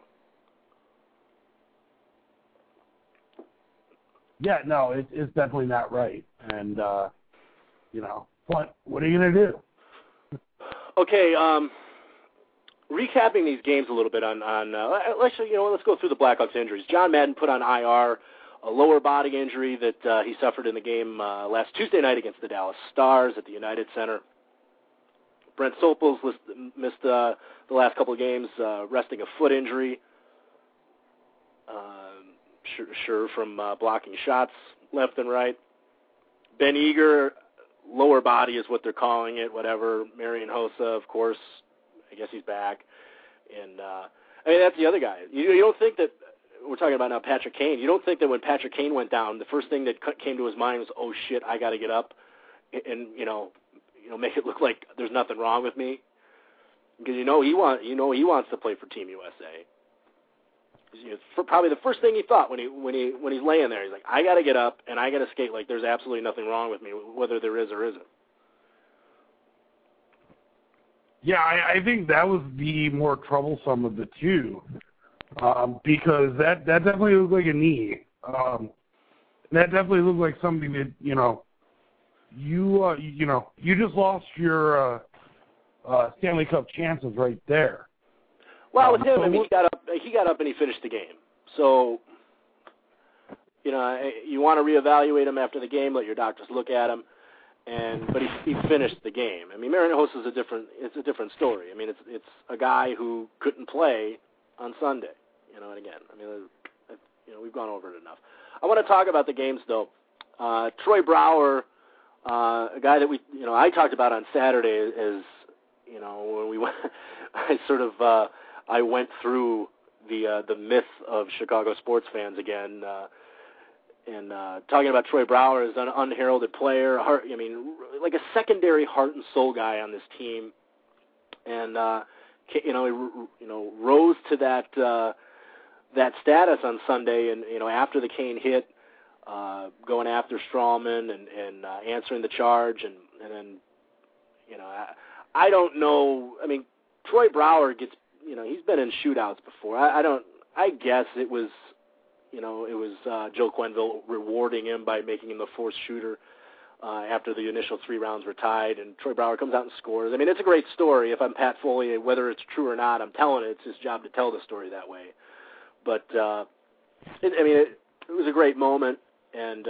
Yeah, no, it's definitely not right. And, but what are you going to do? Okay, recapping these games a little bit let's go through the Blackhawks injuries. John Madden put on IR a lower body injury that he suffered in the game last Tuesday night against the Dallas Stars at the United Center. Brent Sopels missed the last couple of games, resting a foot injury. Sure from blocking shots left and right. Ben Eager, lower body is what they're calling it, whatever. Marian Hossa, of course, I guess he's back. And, that's the other guy. You don't think that, we're talking about now Patrick Kane, you don't think that when Patrick Kane went down, the first thing that came to his mind was, oh, shit, I got to get up and, make it look like there's nothing wrong with me? Because he wants to play for Team USA. Probably the first thing he thought when he's laying there, he's like, I got to get up and I got to skate like there's absolutely nothing wrong with me, whether there is or isn't. Yeah, I think that was the more troublesome of the two. because that definitely looked like a knee. That definitely looked like something that you just lost your Stanley Cup chances right there. Well, with him, I mean, he got up and he finished the game. So, you want to reevaluate him after the game, let your doctors look at him, but he finished the game. I mean, Marian Hossa is a different story. I mean, it's a guy who couldn't play on Sunday. And again, I mean, we've gone over it enough. I want to talk about the games though. Troy Brouwer, a guy that I talked about on Saturday, as when we went, I went through the myth of Chicago sports fans again, and talking about Troy Brouwer as an unheralded player, like a secondary heart and soul guy on this team, and he rose to that status on Sunday, and after the Kane hit, going after Strawman and answering the charge, and then I don't know. I mean, Troy Brouwer gets he's been in shootouts before. I guess it was Joe Quenneville rewarding him by making him the fourth shooter after the initial 3 rounds were tied, and Troy Brouwer comes out and scores. I mean, it's a great story. If I'm Pat Foley, whether it's true or not, I'm telling it. It's his job to tell the story that way. But it was a great moment, and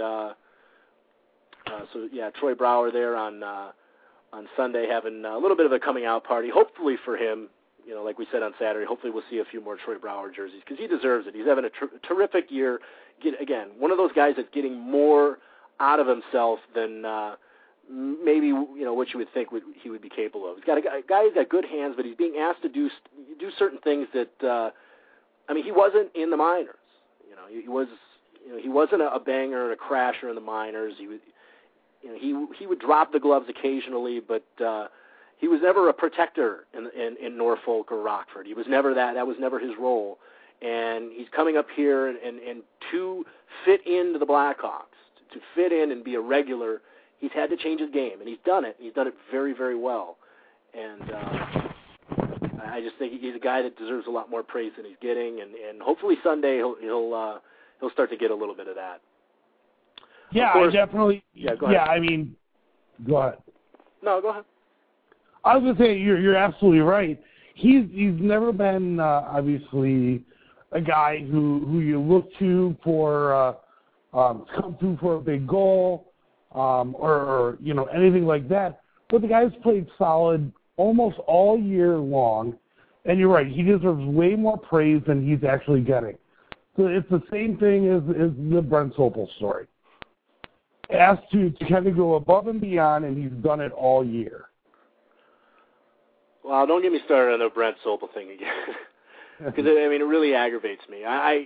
Troy Brouwer there on Sunday having a little bit of a coming out party. Hopefully for him, like we said on Saturday, hopefully we'll see a few more Troy Brouwer jerseys because he deserves it. He's having a terrific year. Again, one of those guys that's getting more out of himself than maybe what you would think he would be capable of. He's got a guy who's got good hands, but he's being asked to do certain things that. He wasn't in the minors. He wasn't a banger and a crasher in the minors. He would drop the gloves occasionally, but he was never a protector in Norfolk or Rockford. He was never that. That was never his role. And he's coming up here and to fit into the Blackhawks, to fit in and be a regular, he's had to change his game, and he's done it. He's done it very, very well. And I just think he's a guy that deserves a lot more praise than he's getting, and hopefully Sunday he'll start to get a little bit of that. Yeah, course, I definitely. Go ahead. Yeah, I mean, go ahead. No, go ahead. I was gonna say you're absolutely right. He's never been obviously a guy who you look to for come through for a big goal or anything like that. But the guy's played solid almost all year long, and you're right, he deserves way more praise than he's actually getting. So it's the same thing as the Brent Sopel story. Asked to kind of go above and beyond, and he's done it all year. Well, don't get me started on the Brent Sopel thing again, because it really aggravates me.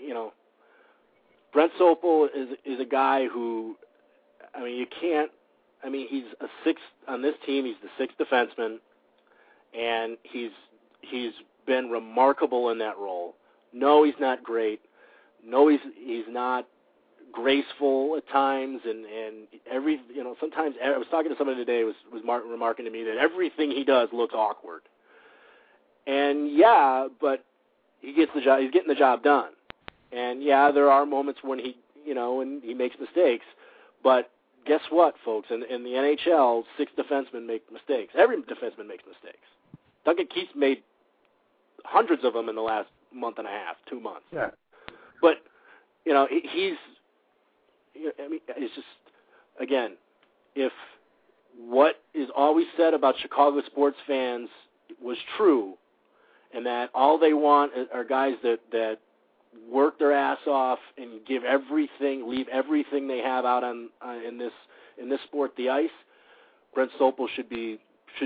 Brent Sopel is a guy who, you can't. He's a sixth on this team. He's the sixth defenseman. And he's been remarkable in that role. No, he's not great. No, he's not graceful at times, and sometimes I was talking to somebody today was remarking to me that everything he does looks awkward. And yeah, but he gets the job. He's getting the job done. And yeah, there are moments when he makes mistakes, but guess what, folks? In the NHL, 6 defensemen make mistakes. Every defenseman makes mistakes. Duncan Keith's made hundreds of them in the last month and a half, 2 months. Yeah. But, it's just, again, if what is always said about Chicago sports fans was true, and that all they want are guys that work their ass off and give everything, leave everything they have out in this sport, the ice, Brent Sopel should be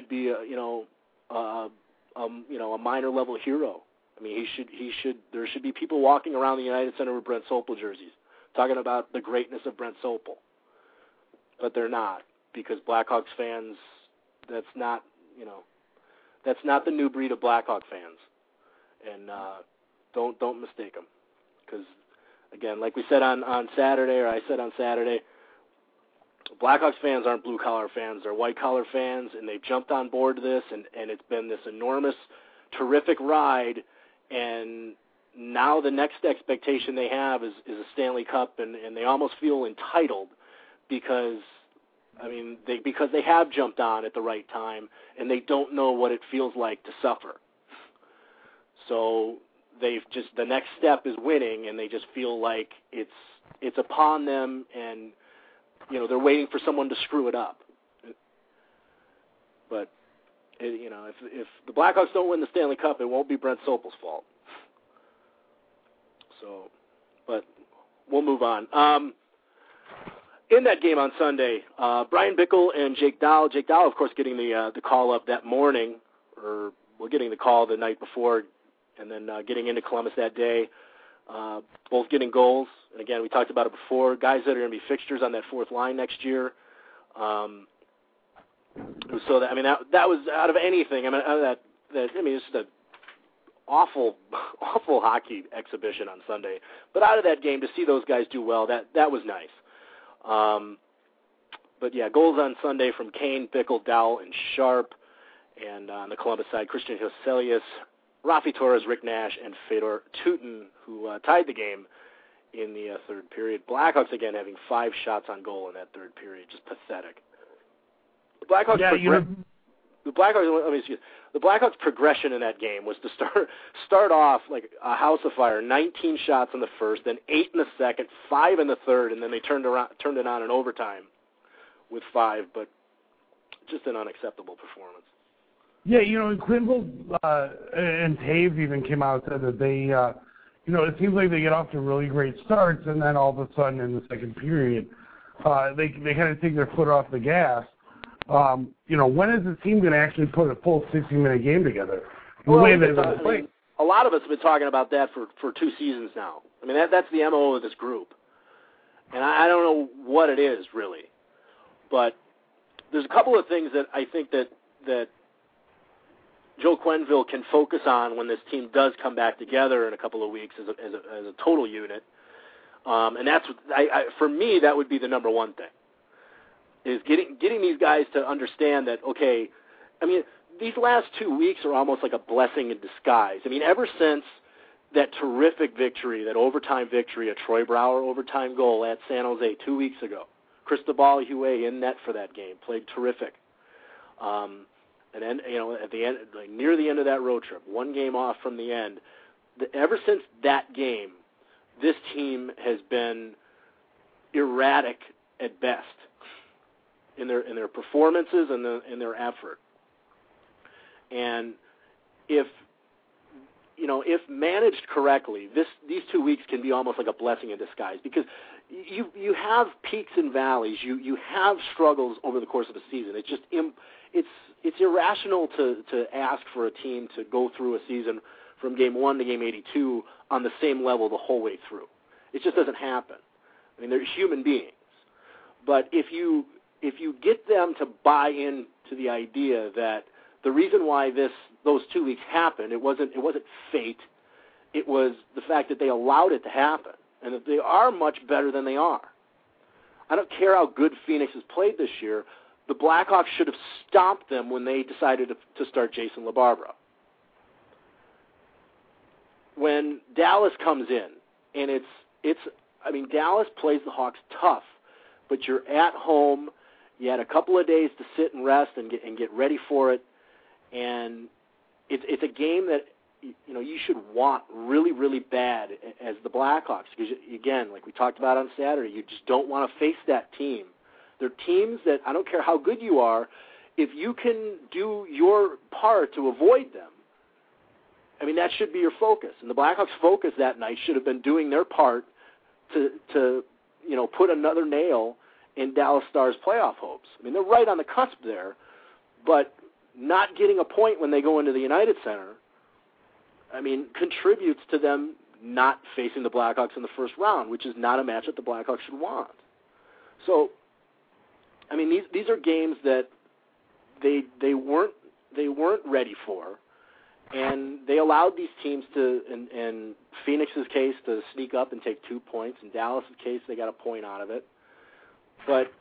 a minor level hero. There should be people walking around the United Center with Brent Sopel jerseys talking about the greatness of Brent Sopel. But they're not, because Blackhawks fans, that's not the new breed of Blackhawk fans. And don't mistake them. Because, again, like we said on Saturday, or I said on Saturday, Blackhawks fans aren't blue-collar fans. They're white-collar fans, and they've jumped on board to this, and it's been this enormous, terrific ride, and now the next expectation they have is a Stanley Cup, and they almost feel entitled because they have jumped on at the right time, and they don't know what it feels like to suffer. So the next step is winning, and they just feel like it's upon them, and they're waiting for someone to screw it up. But if the Blackhawks don't win the Stanley Cup, it won't be Brent Sopel's fault. So, but we'll move on. In that game on Sunday, Brian Bickle and Jake Dow, of course, getting the call up that morning, or getting the call the night before, and then getting into Columbus that day, both getting goals. And again, we talked about it before, guys that are going to be fixtures on that fourth line next year. So that was out of anything. It's just an awful hockey exhibition on Sunday. But out of that game, to see those guys do well, that was nice. But yeah, goals on Sunday from Kane, Bickle, Dowell, and Sharp. And on the Columbus side, Christian Hoselius, Rafi Torres, Rick Nash, and Fedor Tutin, who tied the game in the third period. Blackhawks, again, having 5 shots on goal in that third period. Just pathetic. The Blackhawks' progression in that game was to start off like a house of fire, 19 shots in the first, then 8 in the second, 5 in the third, and then they turned it on in overtime with 5, but just an unacceptable performance. Yeah, and Quenneville and Taves even came out and said that they, it seems like they get off to really great starts, and then all of a sudden in the second period, they kind of take their foot off the gas. When is the team going to actually put a full 60-minute game together? A lot of us have been talking about that for 2 seasons now. That's the MO of this group. And I don't know what it is, really. But there's a couple of things that I think that Joe Quenneville can focus on when this team does come back together in a couple of weeks as a total unit. And that's, for me, that would be the number one thing. Is getting these guys to understand that, okay, these last 2 weeks are almost like a blessing in disguise. Ever since that terrific victory, that overtime victory, a Troy Brouwer overtime goal at San Jose 2 weeks ago, Cristobal Huet in net for that game, played terrific. And then, at the end, like near the end of that road trip, 1 game off from the end, ever since that game, this team has been erratic at best in their performances and in their effort. And if managed correctly, these 2 weeks can be almost like a blessing in disguise, because you have peaks and valleys, you have struggles over the course of a season. It's just it's irrational to ask for a team to go through a season from game 1 to game 82 on the same level the whole way through. It just doesn't happen. They're human beings. But if you get them to buy into the idea that the reason why those 2 weeks happened, it wasn't fate, it was the fact that they allowed it to happen, and that they are much better than they are. I don't care how good Phoenix has played this year. The Blackhawks should have stomped them when they decided to start Jason LaBarbera. When Dallas comes in, and Dallas plays the Hawks tough, but you're at home. You had a couple of days to sit and rest and get ready for it, and it's a game that you should want really, really bad as the Blackhawks, because again, like we talked about on Saturday, you just don't want to face that team. They're teams that, I don't care how good you are, if you can do your part to avoid them, that should be your focus. And the Blackhawks' focus that night should have been doing their part to put another nail in Dallas Stars' playoff hopes. They're right on the cusp there, but not getting a point when they go into the United Center, contributes to them not facing the Blackhawks in the first round, which is not a match that the Blackhawks should want. So, these are games that they weren't ready for, and they allowed these teams to, in Phoenix's case, to sneak up and take 2 points. In Dallas' case, they got a point out of it. But,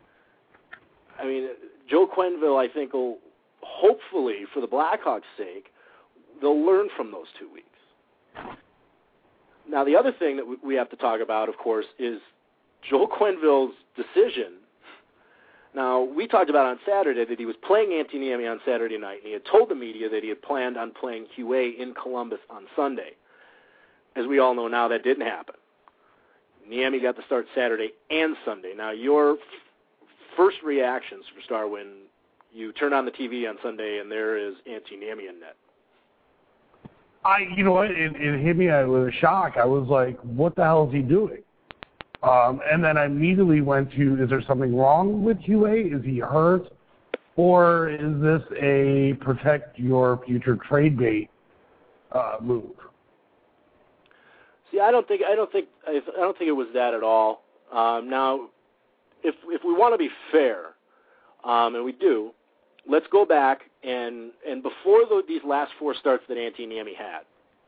Joe Quenneville, I think, will hopefully, for the Blackhawks' sake, they'll learn from those 2 weeks. Now, the other thing that we have to talk about, of course, is Joel Quenneville's decision. Now, we talked about on Saturday that he was playing Antiniemi on Saturday night, and he had told the media that he had planned on playing Huey in Columbus on Sunday. As we all know now, that didn't happen. Niemi got the start Saturday and Sunday. Now, your first reaction, Superstar, when you turn on the TV on Sunday and there is Antiniemi in net? You know what? It hit me with a shock. I was like, what the hell is he doing? And then I immediately went to, is there something wrong with Huey? Is he hurt? Or is this a protect your future trade bait move? See, I don't think it was that at all. Now, if we want to be fair, and we do, let's go back and before these last 4 starts that Antiniemi had.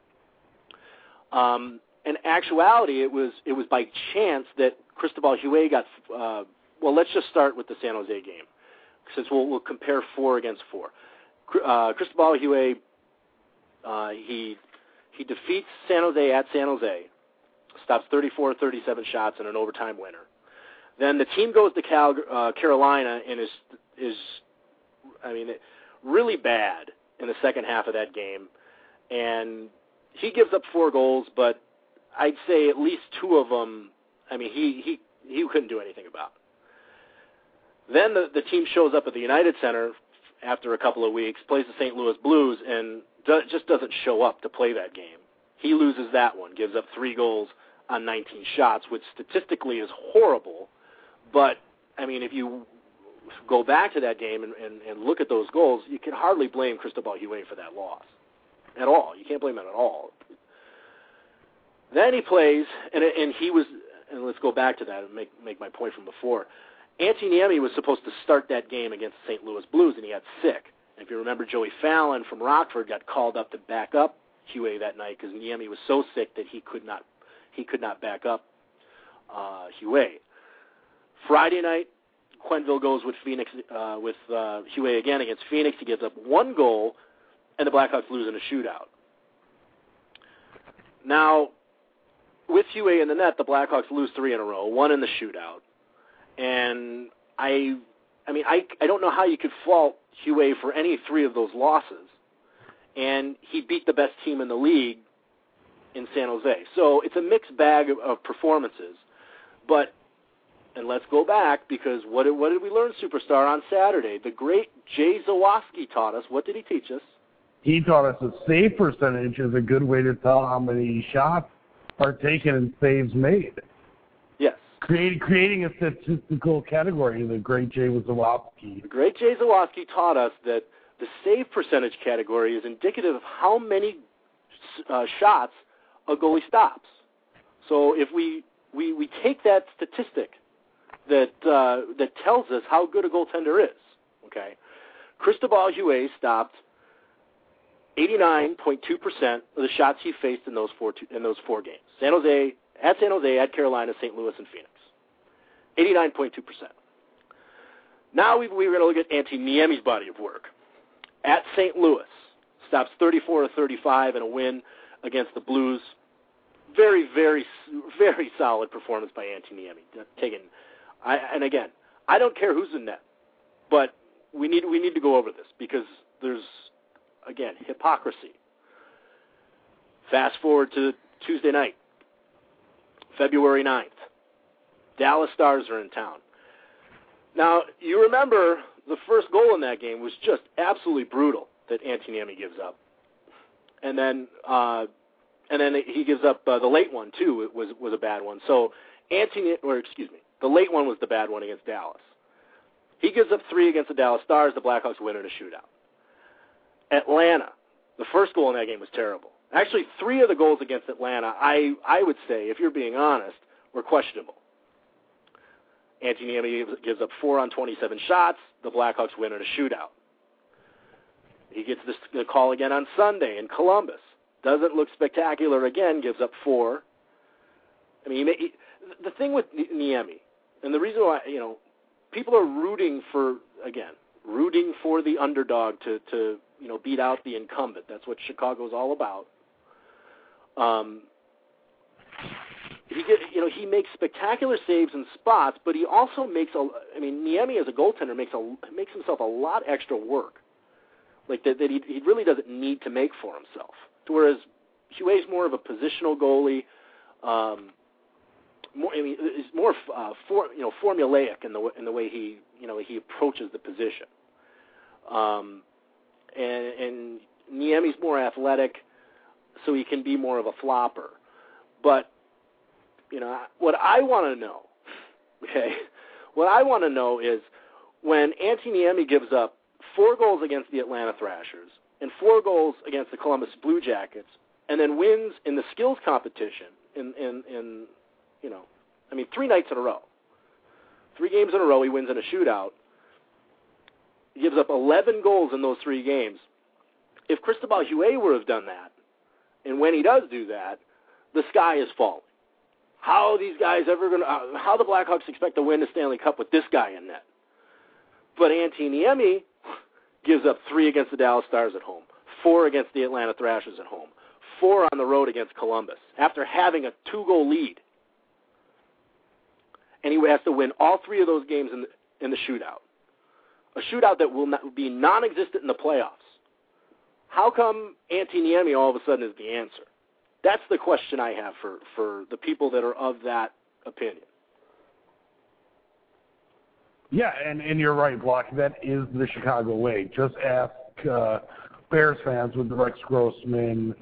In actuality, it was by chance that Cristobal Huey got. Well, let's just start with the San Jose game, since we'll compare 4 against 4. Cristobal Huey, he defeats San Jose at San Jose, stops 34-37 shots and an overtime winner. Then the team goes to Carolina and is really bad in the second half of that game, and he gives up 4 goals, but I'd say at least 2 of them, he couldn't do anything about. Then the team shows up at the United Center after a couple of weeks, plays the St. Louis Blues, and just doesn't show up to play that game. He loses that one, gives up 3 goals on 19 shots, which statistically is horrible. But, if you go back to that game and look at those goals, you can hardly blame Cristobal Huey for that loss at all. You can't blame him at all. Then he plays, and let's go back to that and make my point from before. Antiniemi was supposed to start that game against the St. Louis Blues, and he got sick. And if you remember, Joey Fallon from Rockford got called up to back up Huey that night because Niemi was so sick that he could not back up Huey. Friday night, Quenneville goes with Phoenix with Huey again against Phoenix. He gives up 1 goal, and the Blackhawks lose in a shootout. Now, with Huey in the net, the Blackhawks lose 3 in a row, 1 in the shootout. And I don't know how you could fault Huey for any 3 of those losses. And he beat the best team in the league in San Jose. So it's a mixed bag of performances. And let's go back, because what did we learn, Superstar, on Saturday? The great Jay Zawaski taught us. What did he teach us? He taught us a save percentage is a good way to tell how many shots are taken and saves made. Yes. Creating a statistical category, the great Jay Zawaski. The great Jay Zawaski taught us that the save percentage category is indicative of how many shots a goalie stops. So if we take that statistic that tells us how good a goaltender is, okay, Cristobal Huey stopped 89.2% of the shots he faced in those 4 games. San Jose, at Carolina, St. Louis, and Phoenix. 89.2%. Now we're going to look at Antiniemi's body of work. At St. Louis, stops 34 of 35 in a win against the Blues. Very, very, very solid performance by Antiniemi. And again, I don't care who's in net, but we need to go over this because there's, again, hypocrisy. Fast forward to Tuesday night, February 9th. Dallas Stars are in town. Now, you remember the first goal in that game was just absolutely brutal that Antiniemi gives up. And then he gives up the late one, too. It was a bad one. So the late one was the bad one against Dallas. He gives up 3 against the Dallas Stars. The Blackhawks win in a shootout. Atlanta, the first goal in that game was terrible. Actually, 3 of the goals against Atlanta, I would say, if you're being honest, were questionable. Antiniemi gives up 4 on 27 shots. The Blackhawks win in a shootout. He gets the call again on Sunday in Columbus. Doesn't look spectacular again, gives up 4. The thing with Niemi, and the reason why, people are rooting for the underdog to beat out the incumbent. That's what Chicago's all about. he makes spectacular saves in spots, but he also makes Niemi as a goaltender makes himself a lot extra work, like that he really doesn't need to make for himself. Whereas Huey's more of a positional goalie, is more formulaic in the way he approaches the position, and Niemi's more athletic, so he can be more of a flopper, but. What I want to know, is when Antti Niemi gives up 4 goals against the Atlanta Thrashers and 4 goals against the Columbus Blue Jackets, and then wins in the skills competition in 3 nights in a row. 3 games in a row he wins in a shootout. He gives up 11 goals in those 3 games. If Cristobal Huet would have done that, and when he does do that, the sky is falling. How are these guys how the Blackhawks expect to win the Stanley Cup with this guy in net? But Antti Niemi gives up 3 against the Dallas Stars at home, 4 against the Atlanta Thrashers at home, 4 on the road against Columbus, after having a 2-goal lead. And he has to win all 3 of those games in the shootout. A shootout that will be non-existent in the playoffs. How come Antti Niemi all of a sudden is the answer? That's the question I have for the people that are of that opinion. Yeah, and you're right, Block. That is the Chicago way. Just ask Bears fans with the Rex Grossman,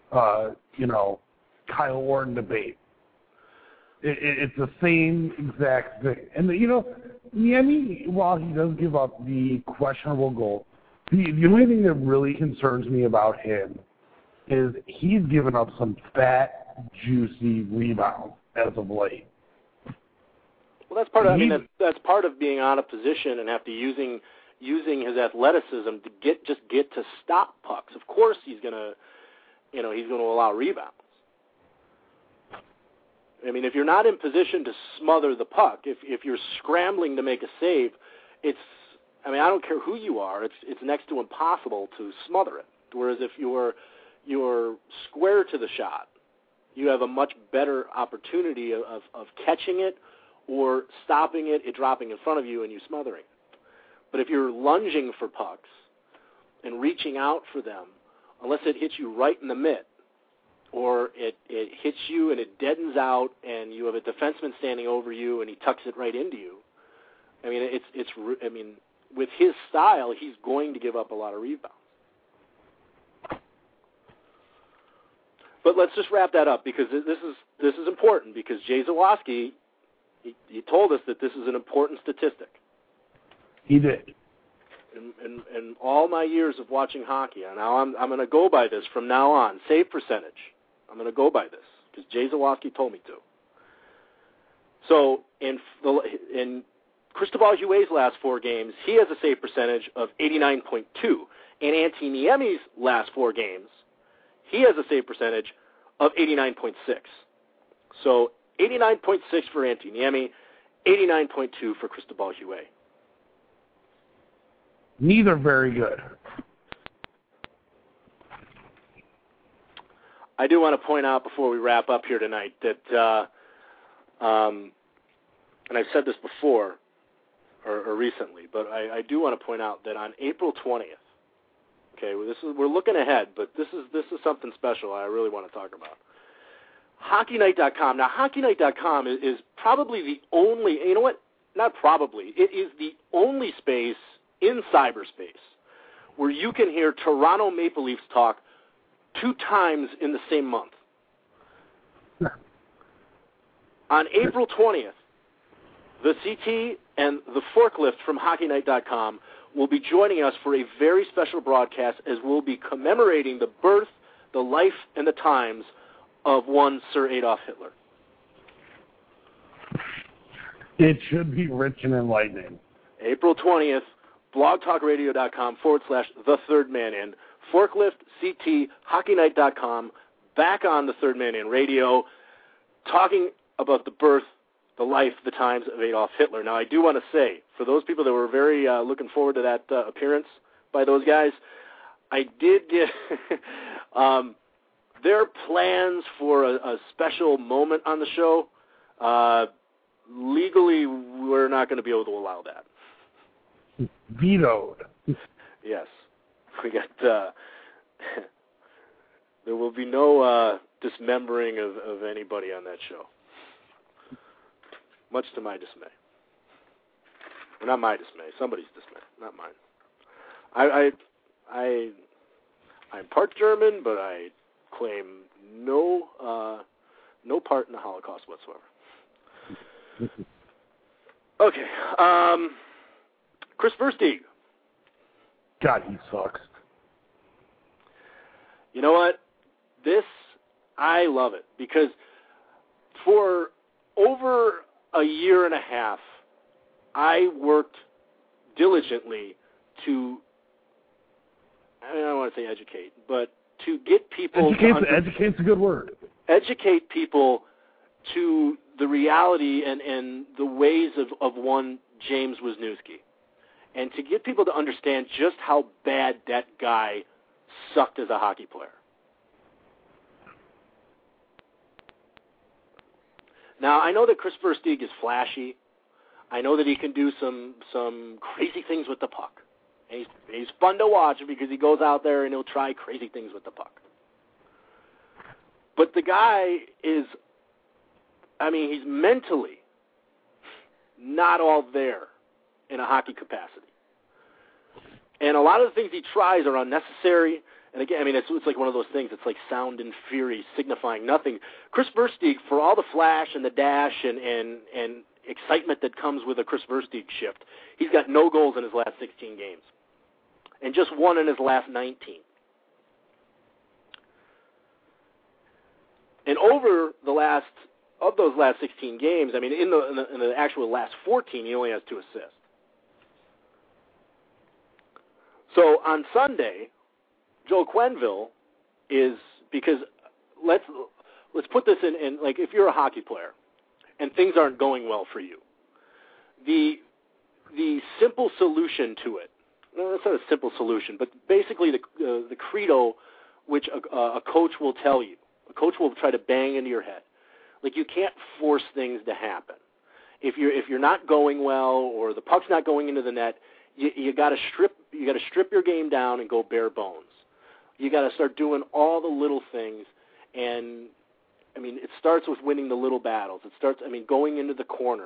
Kyle Orton debate. It's the same exact thing. And, Niemi, while he does give up the questionable goal, the only thing that really concerns me about him is he's given up some fat, juicy rebounds as of late. Well, that's part of. That's part of being out of position and have to using his athleticism to get to stop pucks. Of course, he's gonna allow rebounds. If you're not in position to smother the puck, if you're scrambling to make a save, I don't care who you are, it's next to impossible to smother it. Whereas if you're square to the shot, you have a much better opportunity of catching it or stopping it dropping in front of you and you smothering it. But if you're lunging for pucks and reaching out for them, unless it hits you right in the mitt or it hits you and it deadens out and you have a defenseman standing over you and he tucks it right into you, with his style, he's going to give up a lot of rebounds. But let's just wrap that up because this is important because Jay Zawaski, he told us that this is an important statistic. He did. In all my years of watching hockey, and now I'm going to go by this from now on, save percentage. I'm going to go by this because Jay Zawaski told me to. So in Cristobal Huet's last 4 games, he has a save percentage of 89.2. In Antti Niemi's last 4 games, he has a save percentage of 89.6. So 89.6 for Antti Niemi, 89.2 for Cristobal Huet. Neither very good. I do want to point out before we wrap up here tonight that, and I've said this before or recently, but I do want to point out that on April 20th, okay, we're looking ahead, but this is something special I really want to talk about. HockeyNight.com. Now, HockeyNight.com is probably the only, not probably, it is the only space in cyberspace where you can hear Toronto Maple Leafs talk 2 times in the same month. On April 20th, the CT and the Forklift from HockeyNight.com will be joining us for a very special broadcast as we'll be commemorating the birth, the life, and the times of one Sir Adolf Hitler. It should be rich and enlightening. April 20th, blogtalkradio.com/The Third Man In. Forklift, CT, HockeyNight.com, back on The Third Man In radio, talking about the birth, the life, the times of Adolf Hitler. Now, I do want to say, for those people that were very looking forward to that appearance by those guys, I did get their plans for a special moment on the show, legally, we're not going to be able to allow that. Vetoed. Yes. We got, there will be no dismembering of anybody on that show. Much to my dismay. Well, not my dismay, somebody's dismay, not mine. I'm part German, but I claim no part in the Holocaust whatsoever. Okay, Chris Versteeg. God, he sucks. You know what? I love it, because for over a year and a half, I worked diligently to, I don't want to say educate, but to get people... Educate's a good word. Educate people to the reality and the ways of one James Wisniewski. And to get people to understand just how bad that guy sucked as a hockey player. Now, I know that Chris Versteeg is flashy. I know that he can do some crazy things with the puck. And he's fun to watch because he goes out there and he'll try crazy things with the puck. But the guy is, he's mentally not all there in a hockey capacity. And a lot of the things he tries are unnecessary. And again, it's like one of those things. It's like sound and fury signifying nothing. Chris Versteeg, for all the flash and the dash and excitement that comes with a Chris Versteeg shift, he's got no goals in his last 16 games. And just one in his last 19. And over the last 16 games, in the actual last 14, he only has 2 assists. So on Sunday, Joe Quenneville is, because let's put this in like, if you're a hockey player and things aren't going well for you, the simple solution to it, well, that's not a simple solution, but basically the credo which a coach will tell you, a coach will try to bang into your head, like, you can't force things to happen. If you're not going well or the puck's not going into the net, you got to strip your game down and go bare bones. You got to start doing all the little things, and it starts with winning the little battles. It starts, going into the corner,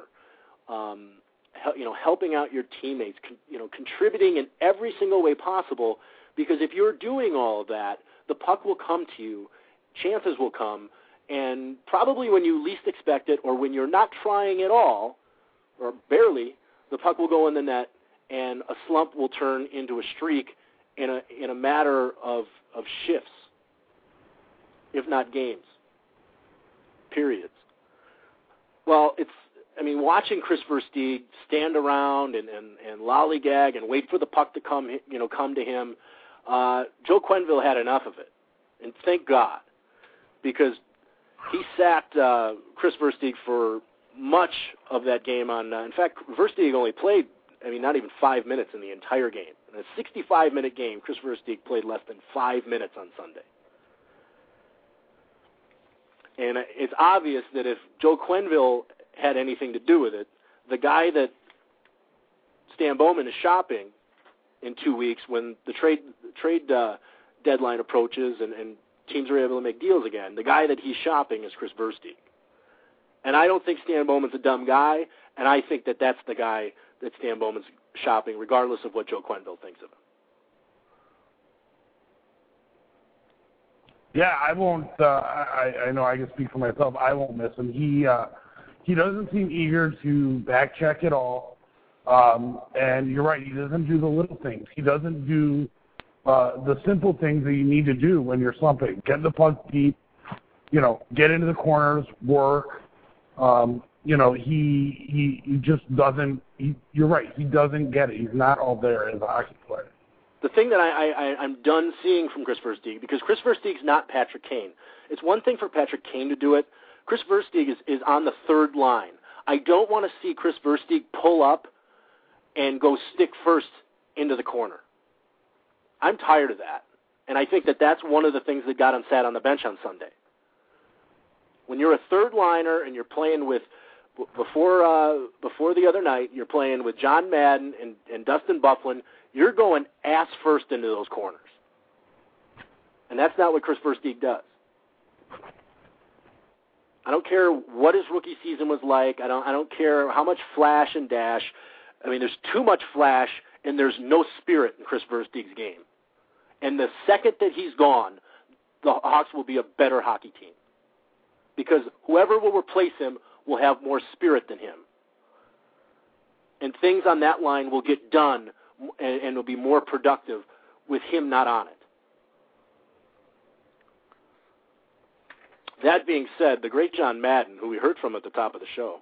helping out your teammates, contributing in every single way possible. Because if you're doing all of that, the puck will come to you, chances will come, and probably when you least expect it, or when you're not trying at all, or barely, the puck will go in the net, and a slump will turn into a streak in a matter of shifts, if not games, periods. Well, watching Chris Versteeg stand around and lollygag and wait for the puck to come to him, Joe Quenneville had enough of it, and thank God, because he sat Chris Versteeg for much of that game on. In fact, Versteeg only played, not even 5 minutes in the entire game. In a 65-minute game, Chris Versteeg played less than 5 minutes on Sunday. And it's obvious that if Joe Quenneville had anything to do with it, the guy that Stan Bowman is shopping in 2 weeks when the trade deadline approaches and teams are able to make deals again, the guy that he's shopping is Chris Versteeg. And I don't think Stan Bowman's a dumb guy, and I think that that's the guy that Stan Bowman's shopping, regardless of what Joe Quenneville thinks of him. Yeah, I won't. I know I can speak for myself. I won't miss him. He doesn't seem eager to back check at all. And you're right. He doesn't do the little things. He doesn't do the simple things that you need to do when you're slumping. Get the puck deep. Get into the corners. Work. He just doesn't. You're right. He doesn't get it. He's not all there as a hockey player. The thing that I'm done seeing from Chris Versteeg, because Chris Versteeg's not Patrick Kane. It's one thing for Patrick Kane to do it. Chris Versteeg is on the third line. I don't want to see Chris Versteeg pull up and go stick first into the corner. I'm tired of that. And I think that that's one of the things that got him sat on the bench on Sunday. When you're a third liner and you're playing with, before the other night, you're playing with John Madden and Dustin Byfuglien, you're going ass first into those corners. And that's not what Chris Versteeg does. I don't care what his rookie season was like. I don't care how much flash and dash. I mean, there's too much flash and there's no spirit in Chris Versteeg's game. And the second that he's gone, the Hawks will be a better hockey team. Because whoever will replace him will have more spirit than him. And things on that line will get done and will be more productive with him not on it. That being said, the great John Madden, who we heard from at the top of the show,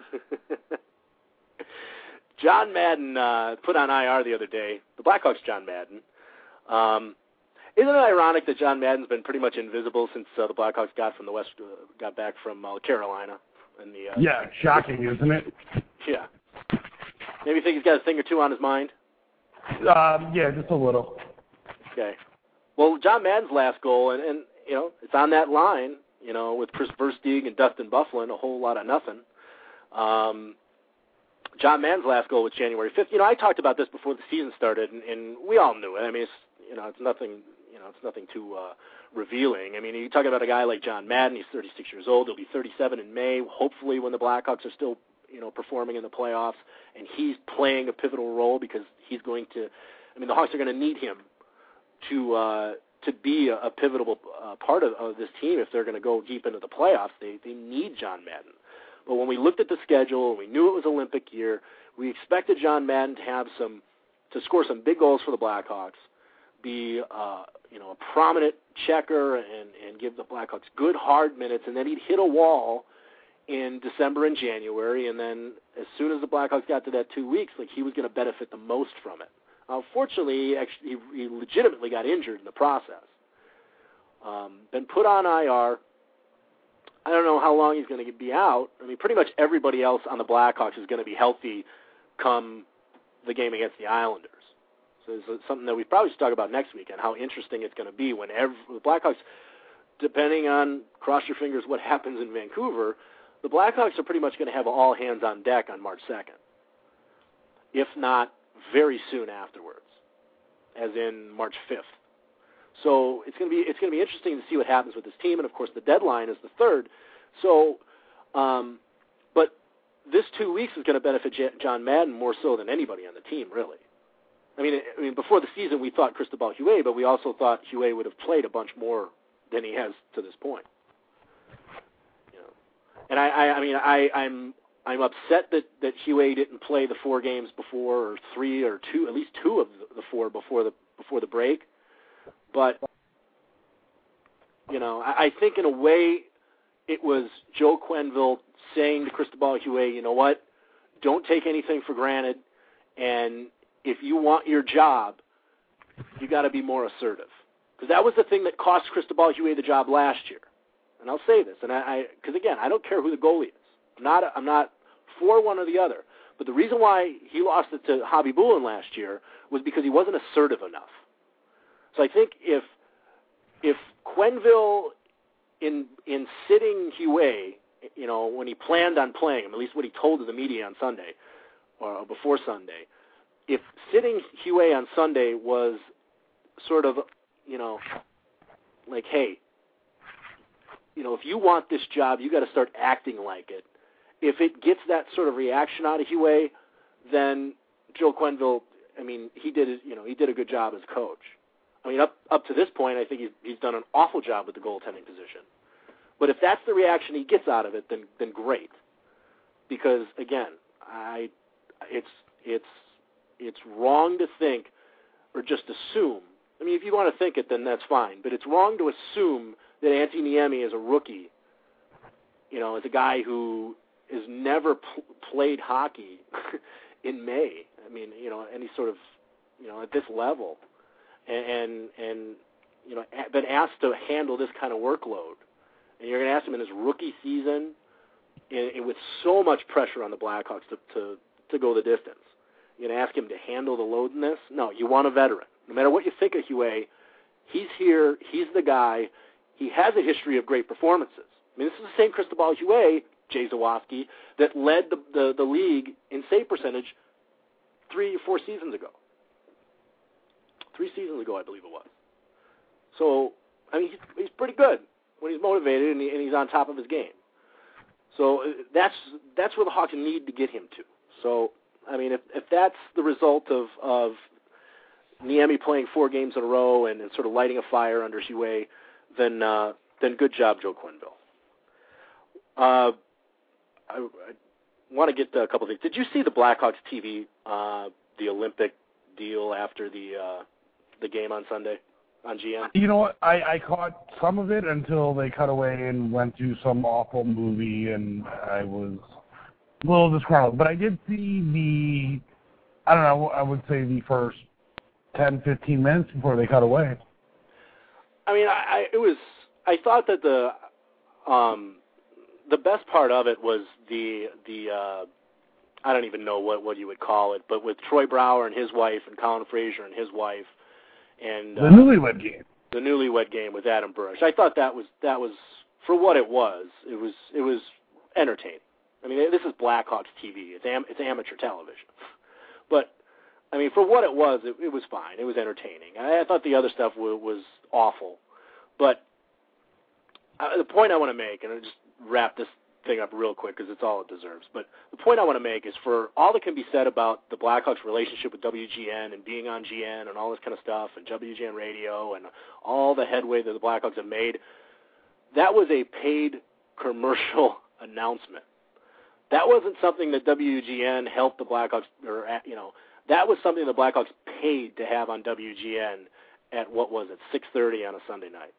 John Madden put on IR the other day, the Blackhawks John Madden. Isn't it ironic that John Madden's been pretty much invisible since the Blackhawks got back from Carolina? And yeah, shocking, isn't it? Yeah. Maybe you think he's got a thing or two on his mind? Yeah, just a little. Okay. Well, John Madden's last goal, and you know, it's on that line, you know, with Chris Versteeg and Dustin Byfuglien, a whole lot of nothing. John Madden's last goal was January 5th. You know, I talked about this before the season started, and we all knew it. I mean, it's nothing too revealing. I mean, you talk about a guy like John Madden. He's 36 years old. He'll be 37 in May, hopefully when the Blackhawks are still, you know, performing in the playoffs, and he's playing a pivotal role because he's going to – I mean, the Hawks are going to need him to be a pivotal part of this team if they're going to go deep into the playoffs. They need John Madden. But when we looked at the schedule and we knew it was Olympic year, we expected John Madden to score some big goals for the Blackhawks, be a prominent checker and give the Blackhawks good hard minutes, and then he'd hit a wall in December and January, and then as soon as the Blackhawks got to that 2 weeks, like, he was going to benefit the most from it. Fortunately, he legitimately got injured in the process. Been put on IR. I don't know how long he's going to be out. I mean, pretty much everybody else on the Blackhawks is going to be healthy come the game against the Islanders. So it's something that we probably should talk about next week and how interesting it's going to be when the Blackhawks, depending on, cross your fingers, what happens in Vancouver, the Blackhawks are pretty much going to have all hands on deck on March 2nd, if not very soon afterwards, as in March 5th. So it's going to be interesting to see what happens with this team, and of course the deadline is the 3rd. So, but this 2 weeks is going to benefit John Madden more so than anybody on the team, really. I mean, before the season we thought Cristobal Huet, but we also thought Huet would have played a bunch more than he has to this point. You know, and I'm upset that Huet didn't play the 4 games before, or 3 or 2, at least 2 of the 4 before the break. But, you know, I think in a way it was Joe Quenneville saying to Cristobal Huet, you know what, don't take anything for granted, and if you want your job, you got to be more assertive. Because that was the thing that cost Cristobal Huet the job last year. And I'll say this, and because again, I don't care who the goalie is. I'm not for one or the other. But the reason why he lost it to Hobby Bullen last year was because he wasn't assertive enough. So I think if Quenneville in sitting Huet, you know, when he planned on playing him, at least what he told to the media on Sunday or before Sunday, if sitting Huet on Sunday was sort of, you know, like, hey, you know, if you want this job, you got to start acting like it. If it gets that sort of reaction out of Huet, then Joe Quenneville, I mean, he did a good job as coach. I mean, up to this point, I think he's done an awful job with the goaltending position. But if that's the reaction he gets out of it, then great. Because again, it's wrong to think or just assume. I mean, if you want to think it, then that's fine. But it's wrong to assume that Antti Niemi is a rookie. You know, as a guy who has never played hockey in May. I mean, you know, any sort of, you know, at this level. And you know, been asked to handle this kind of workload, and you're going to ask him in his rookie season, and with so much pressure on the Blackhawks to go the distance. You're going to ask him to handle the load in this? No, you want a veteran. No matter what you think of Huet, He's here. He's the guy. He has a history of great performances. I mean, this is the same Cristobal Huet, Jay Zawoski, that led the league in save percentage 3 or 4 seasons ago. 3 seasons ago, I believe it was. So, I mean, he's pretty good when he's motivated and he's on top of his game. So that's where the Hawks need to get him to. So, I mean, if that's the result of Niemi playing 4 games in a row and sort of lighting a fire under Huet, then good job, Joe Quenneville. I want to get a couple of things. Did you see the Blackhawks TV, the Olympic deal after the game on Sunday on GM? You know what? I caught some of it until they cut away and went to some awful movie, and I was a little disgruntled. But I did see I would say the first 10, 15 minutes before they cut away. I mean, I thought that the best part of it was the I don't even know what you would call it, but with Troy Brower and his wife and Colin Fraser and his wife and the newlywed game. The newlywed game with Adam Burrish. I thought that was for what it was. It was entertaining. I mean, this is Blackhawks TV. It's amateur television, but I mean, for what it was fine. It was entertaining. I thought the other stuff was awful, but the point I want to make, and I'll just wrap this thing up real quick because it's all it deserves, but the point I want to make is for all that can be said about the Blackhawks' relationship with WGN and being on GN and all this kind of stuff and WGN Radio and all the headway that the Blackhawks have made, that was a paid commercial announcement. That wasn't something that WGN helped the Blackhawks, that was something the Blackhawks paid to have on WGN at, 6:30 on a Sunday night.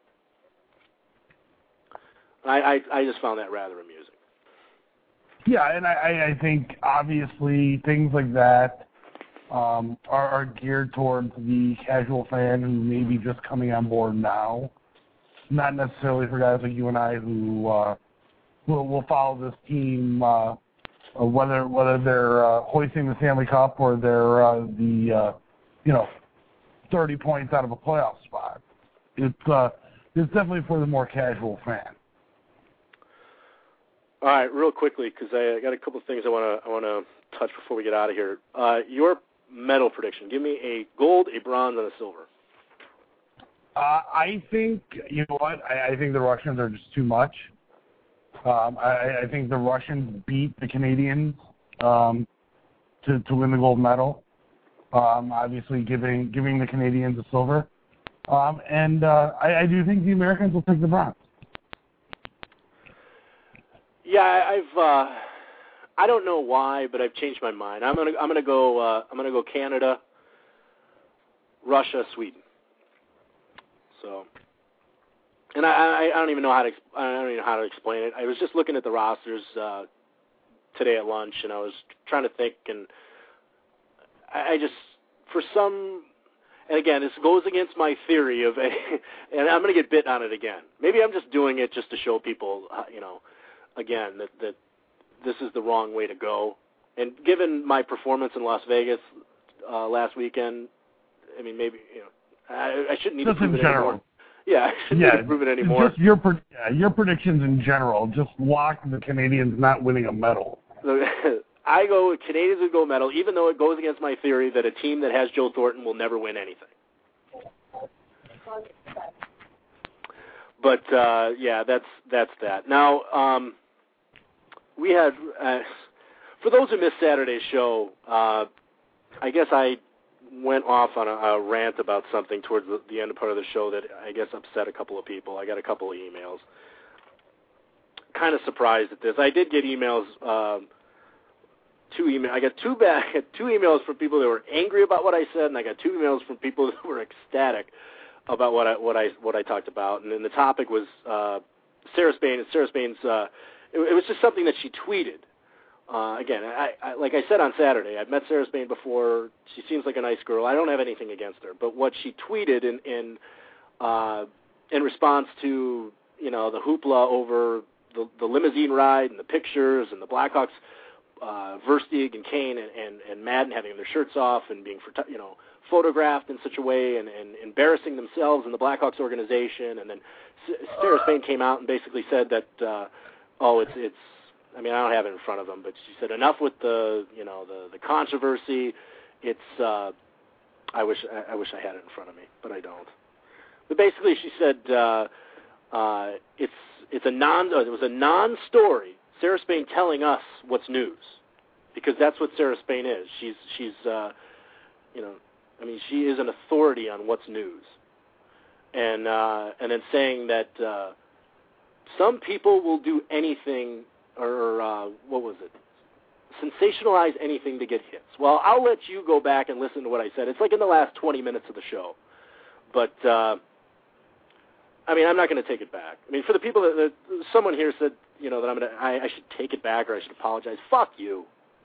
I just found that rather amusing. Yeah, and I think obviously things like that are geared towards the casual fan who may be just coming on board now, not necessarily for guys like you and I who will follow this team, whether they're hoisting the Stanley Cup or they're 30 points out of a playoff spot. It's definitely for the more casual fan. All right, real quickly, because I got a couple of things I want to touch before we get out of here. Your medal prediction. Give me a gold, a bronze, and a silver. I think, you know what, I think the Russians are just too much. I think the Russians beat the Canadians to win the gold medal. Obviously giving the Canadians a silver. And I do think the Americans will take the bronze. Yeah, I don't know why, but I've changed my mind. I'm gonna go Canada, Russia, Sweden. So, and I don't even know how to explain it. I was just looking at the rosters today at lunch, and I was trying to think, and I just and again, this goes against my theory of, and I'm going to get bit on it again. Maybe I'm just doing it just to show people, again, that this is the wrong way to go. And given my performance in Las Vegas last weekend, I mean, maybe, I shouldn't need to prove it anymore. Yeah, I shouldn't need to prove it anymore. Just your predictions in general, just lock the Canadians not winning a medal. I go Canadians would go medal, even though it goes against my theory that a team that has Joe Thornton will never win anything. But yeah, that's that. Now, we had for those who missed Saturday's show, I guess I went off on a rant about something towards the end part of the show that I guess upset a couple of people. I got a couple of emails. Kind of surprised at this. I did get emails. I got two emails from people that were angry about what I said, and I got 2 emails from people that were ecstatic about what I talked about. And then the topic was Sarah Spain. And Sarah Spain's it was just something that she tweeted. Again, I like I said on Saturday, I've met Sarah Spain before. She seems like a nice girl. I don't have anything against her. But what she tweeted in response to the hoopla over the limousine ride and the pictures and the Blackhawks. Versteeg and Kane and Madden having their shirts off and being photographed in such a way and embarrassing themselves and the Blackhawks organization. And then Sarah Spain came out and basically said that, it's. I mean, I don't have it in front of them, but she said enough with the controversy. It's. I wish I had it in front of me, but I don't. But basically, she said it was a non-story. Sarah Spain telling us what's news, because that's what Sarah Spain is. She's she is an authority on what's news, and then saying that some people will do anything or what was it? Sensationalize anything to get hits. Well, I'll let you go back and listen to what I said. It's like in the last 20 minutes of the show, but. I'm not going to take it back. I mean, for the people that someone here said, that I should take it back or I should apologize. Fuck you.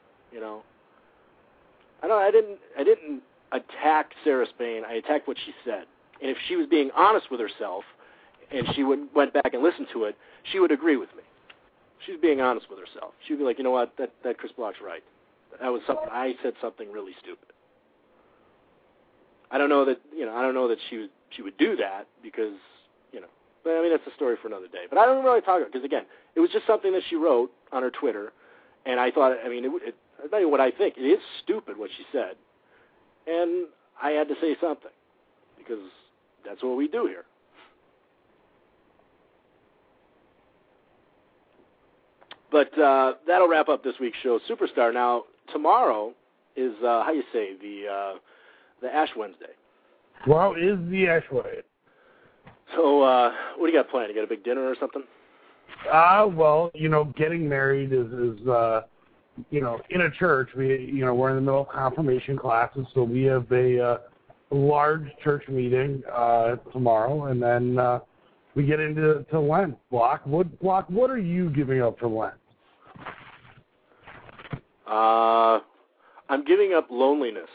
I didn't attack Sarah Spain. I attacked what she said. And if she was being honest with herself, and she went back and listened to it, she would agree with me. She's being honest with herself. She'd be like, you know what, that Chris Block's right. That was something I said something really stupid. I don't know that she would do that because. But, that's a story for another day. But I don't really talk about it because, again, it was just something that she wrote on her Twitter, and I thought, I'll tell you what I think. It is stupid what she said, and I had to say something because that's what we do here. But that'll wrap up this week's show, Superstar. Now, tomorrow is, the Ash Wednesday. Well, is the Ash Wednesday. So, what do you got planned? You got a big dinner or something? Well, getting married is in a church. We're in the middle of confirmation classes, so we have a large church meeting tomorrow, and then we get into Lent. Block, what are you giving up for Lent? I'm giving up loneliness.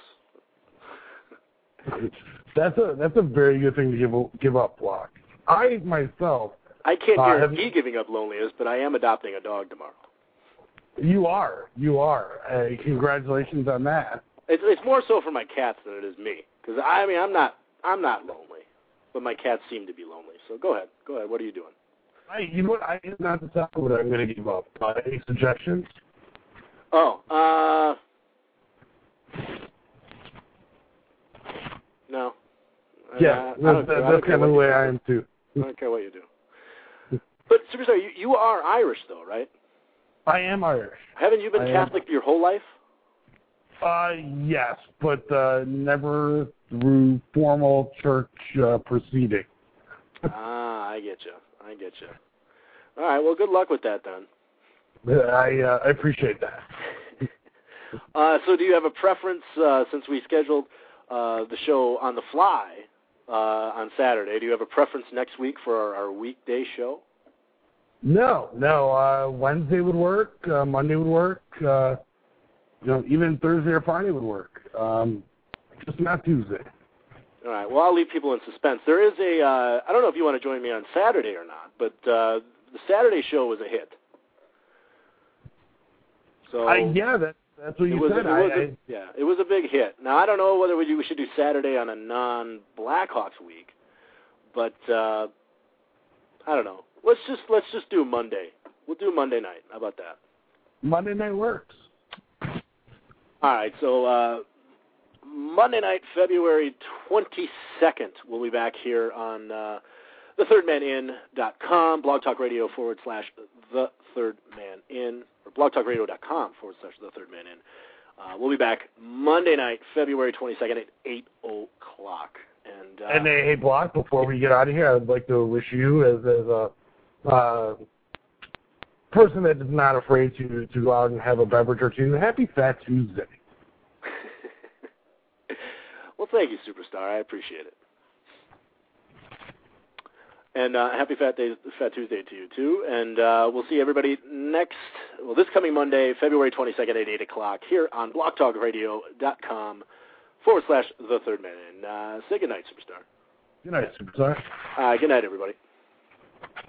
That's a very good thing to give up, Block. I myself. I can't guarantee giving up loneliness, but I am adopting a dog tomorrow. You are. Congratulations on that. It's more so for my cats than it is me, because I'm not lonely, but my cats seem to be lonely. So go ahead. What are you doing? You know what? I did not decide what I'm going to give up. Any suggestions? No. Yeah, that's kind of the way I am too. I don't care what you do. But Superstar, you are Irish though, right? I am Irish. Haven't you been Catholic your whole life? Yes, but never through formal church proceeding. I get you. All right, well, good luck with that then. I appreciate that. So do you have a preference, since we scheduled the show on the fly on Saturday, do you have a preference next week for our weekday show? No. Wednesday would work. Monday would work. Even Thursday or Friday would work. Just not Tuesday. All right. Well, I'll leave people in suspense. There is I don't know if you want to join me on Saturday or not, but the Saturday show was a hit. So that's what you said. It was a big hit. Now, I don't know whether we should do Saturday on a non-Blackhawks week, but I don't know. Let's just do Monday. We'll do Monday night. How about that? Monday night works. All right, so Monday night, February 22nd, we'll be back here on thethirdmanin.com, blogtalkradio.com/thethirdmanin, or blogtalkradio.com/thethirdmanin. We'll be back Monday night, February 22nd at 8 o'clock. And hey, Block, before we get out of here, I'd like to wish you, as a person that is not afraid to go out and have a beverage or two, happy Fat Tuesday. Well, thank you, Superstar. I appreciate it. And happy Fat Tuesday to you, too. And we'll see everybody this coming Monday, February 22nd at 8 o'clock here on blogtalkradio.com/thethirdmanin. Say good night, Superstar. Good night, Superstar. Good night, everybody.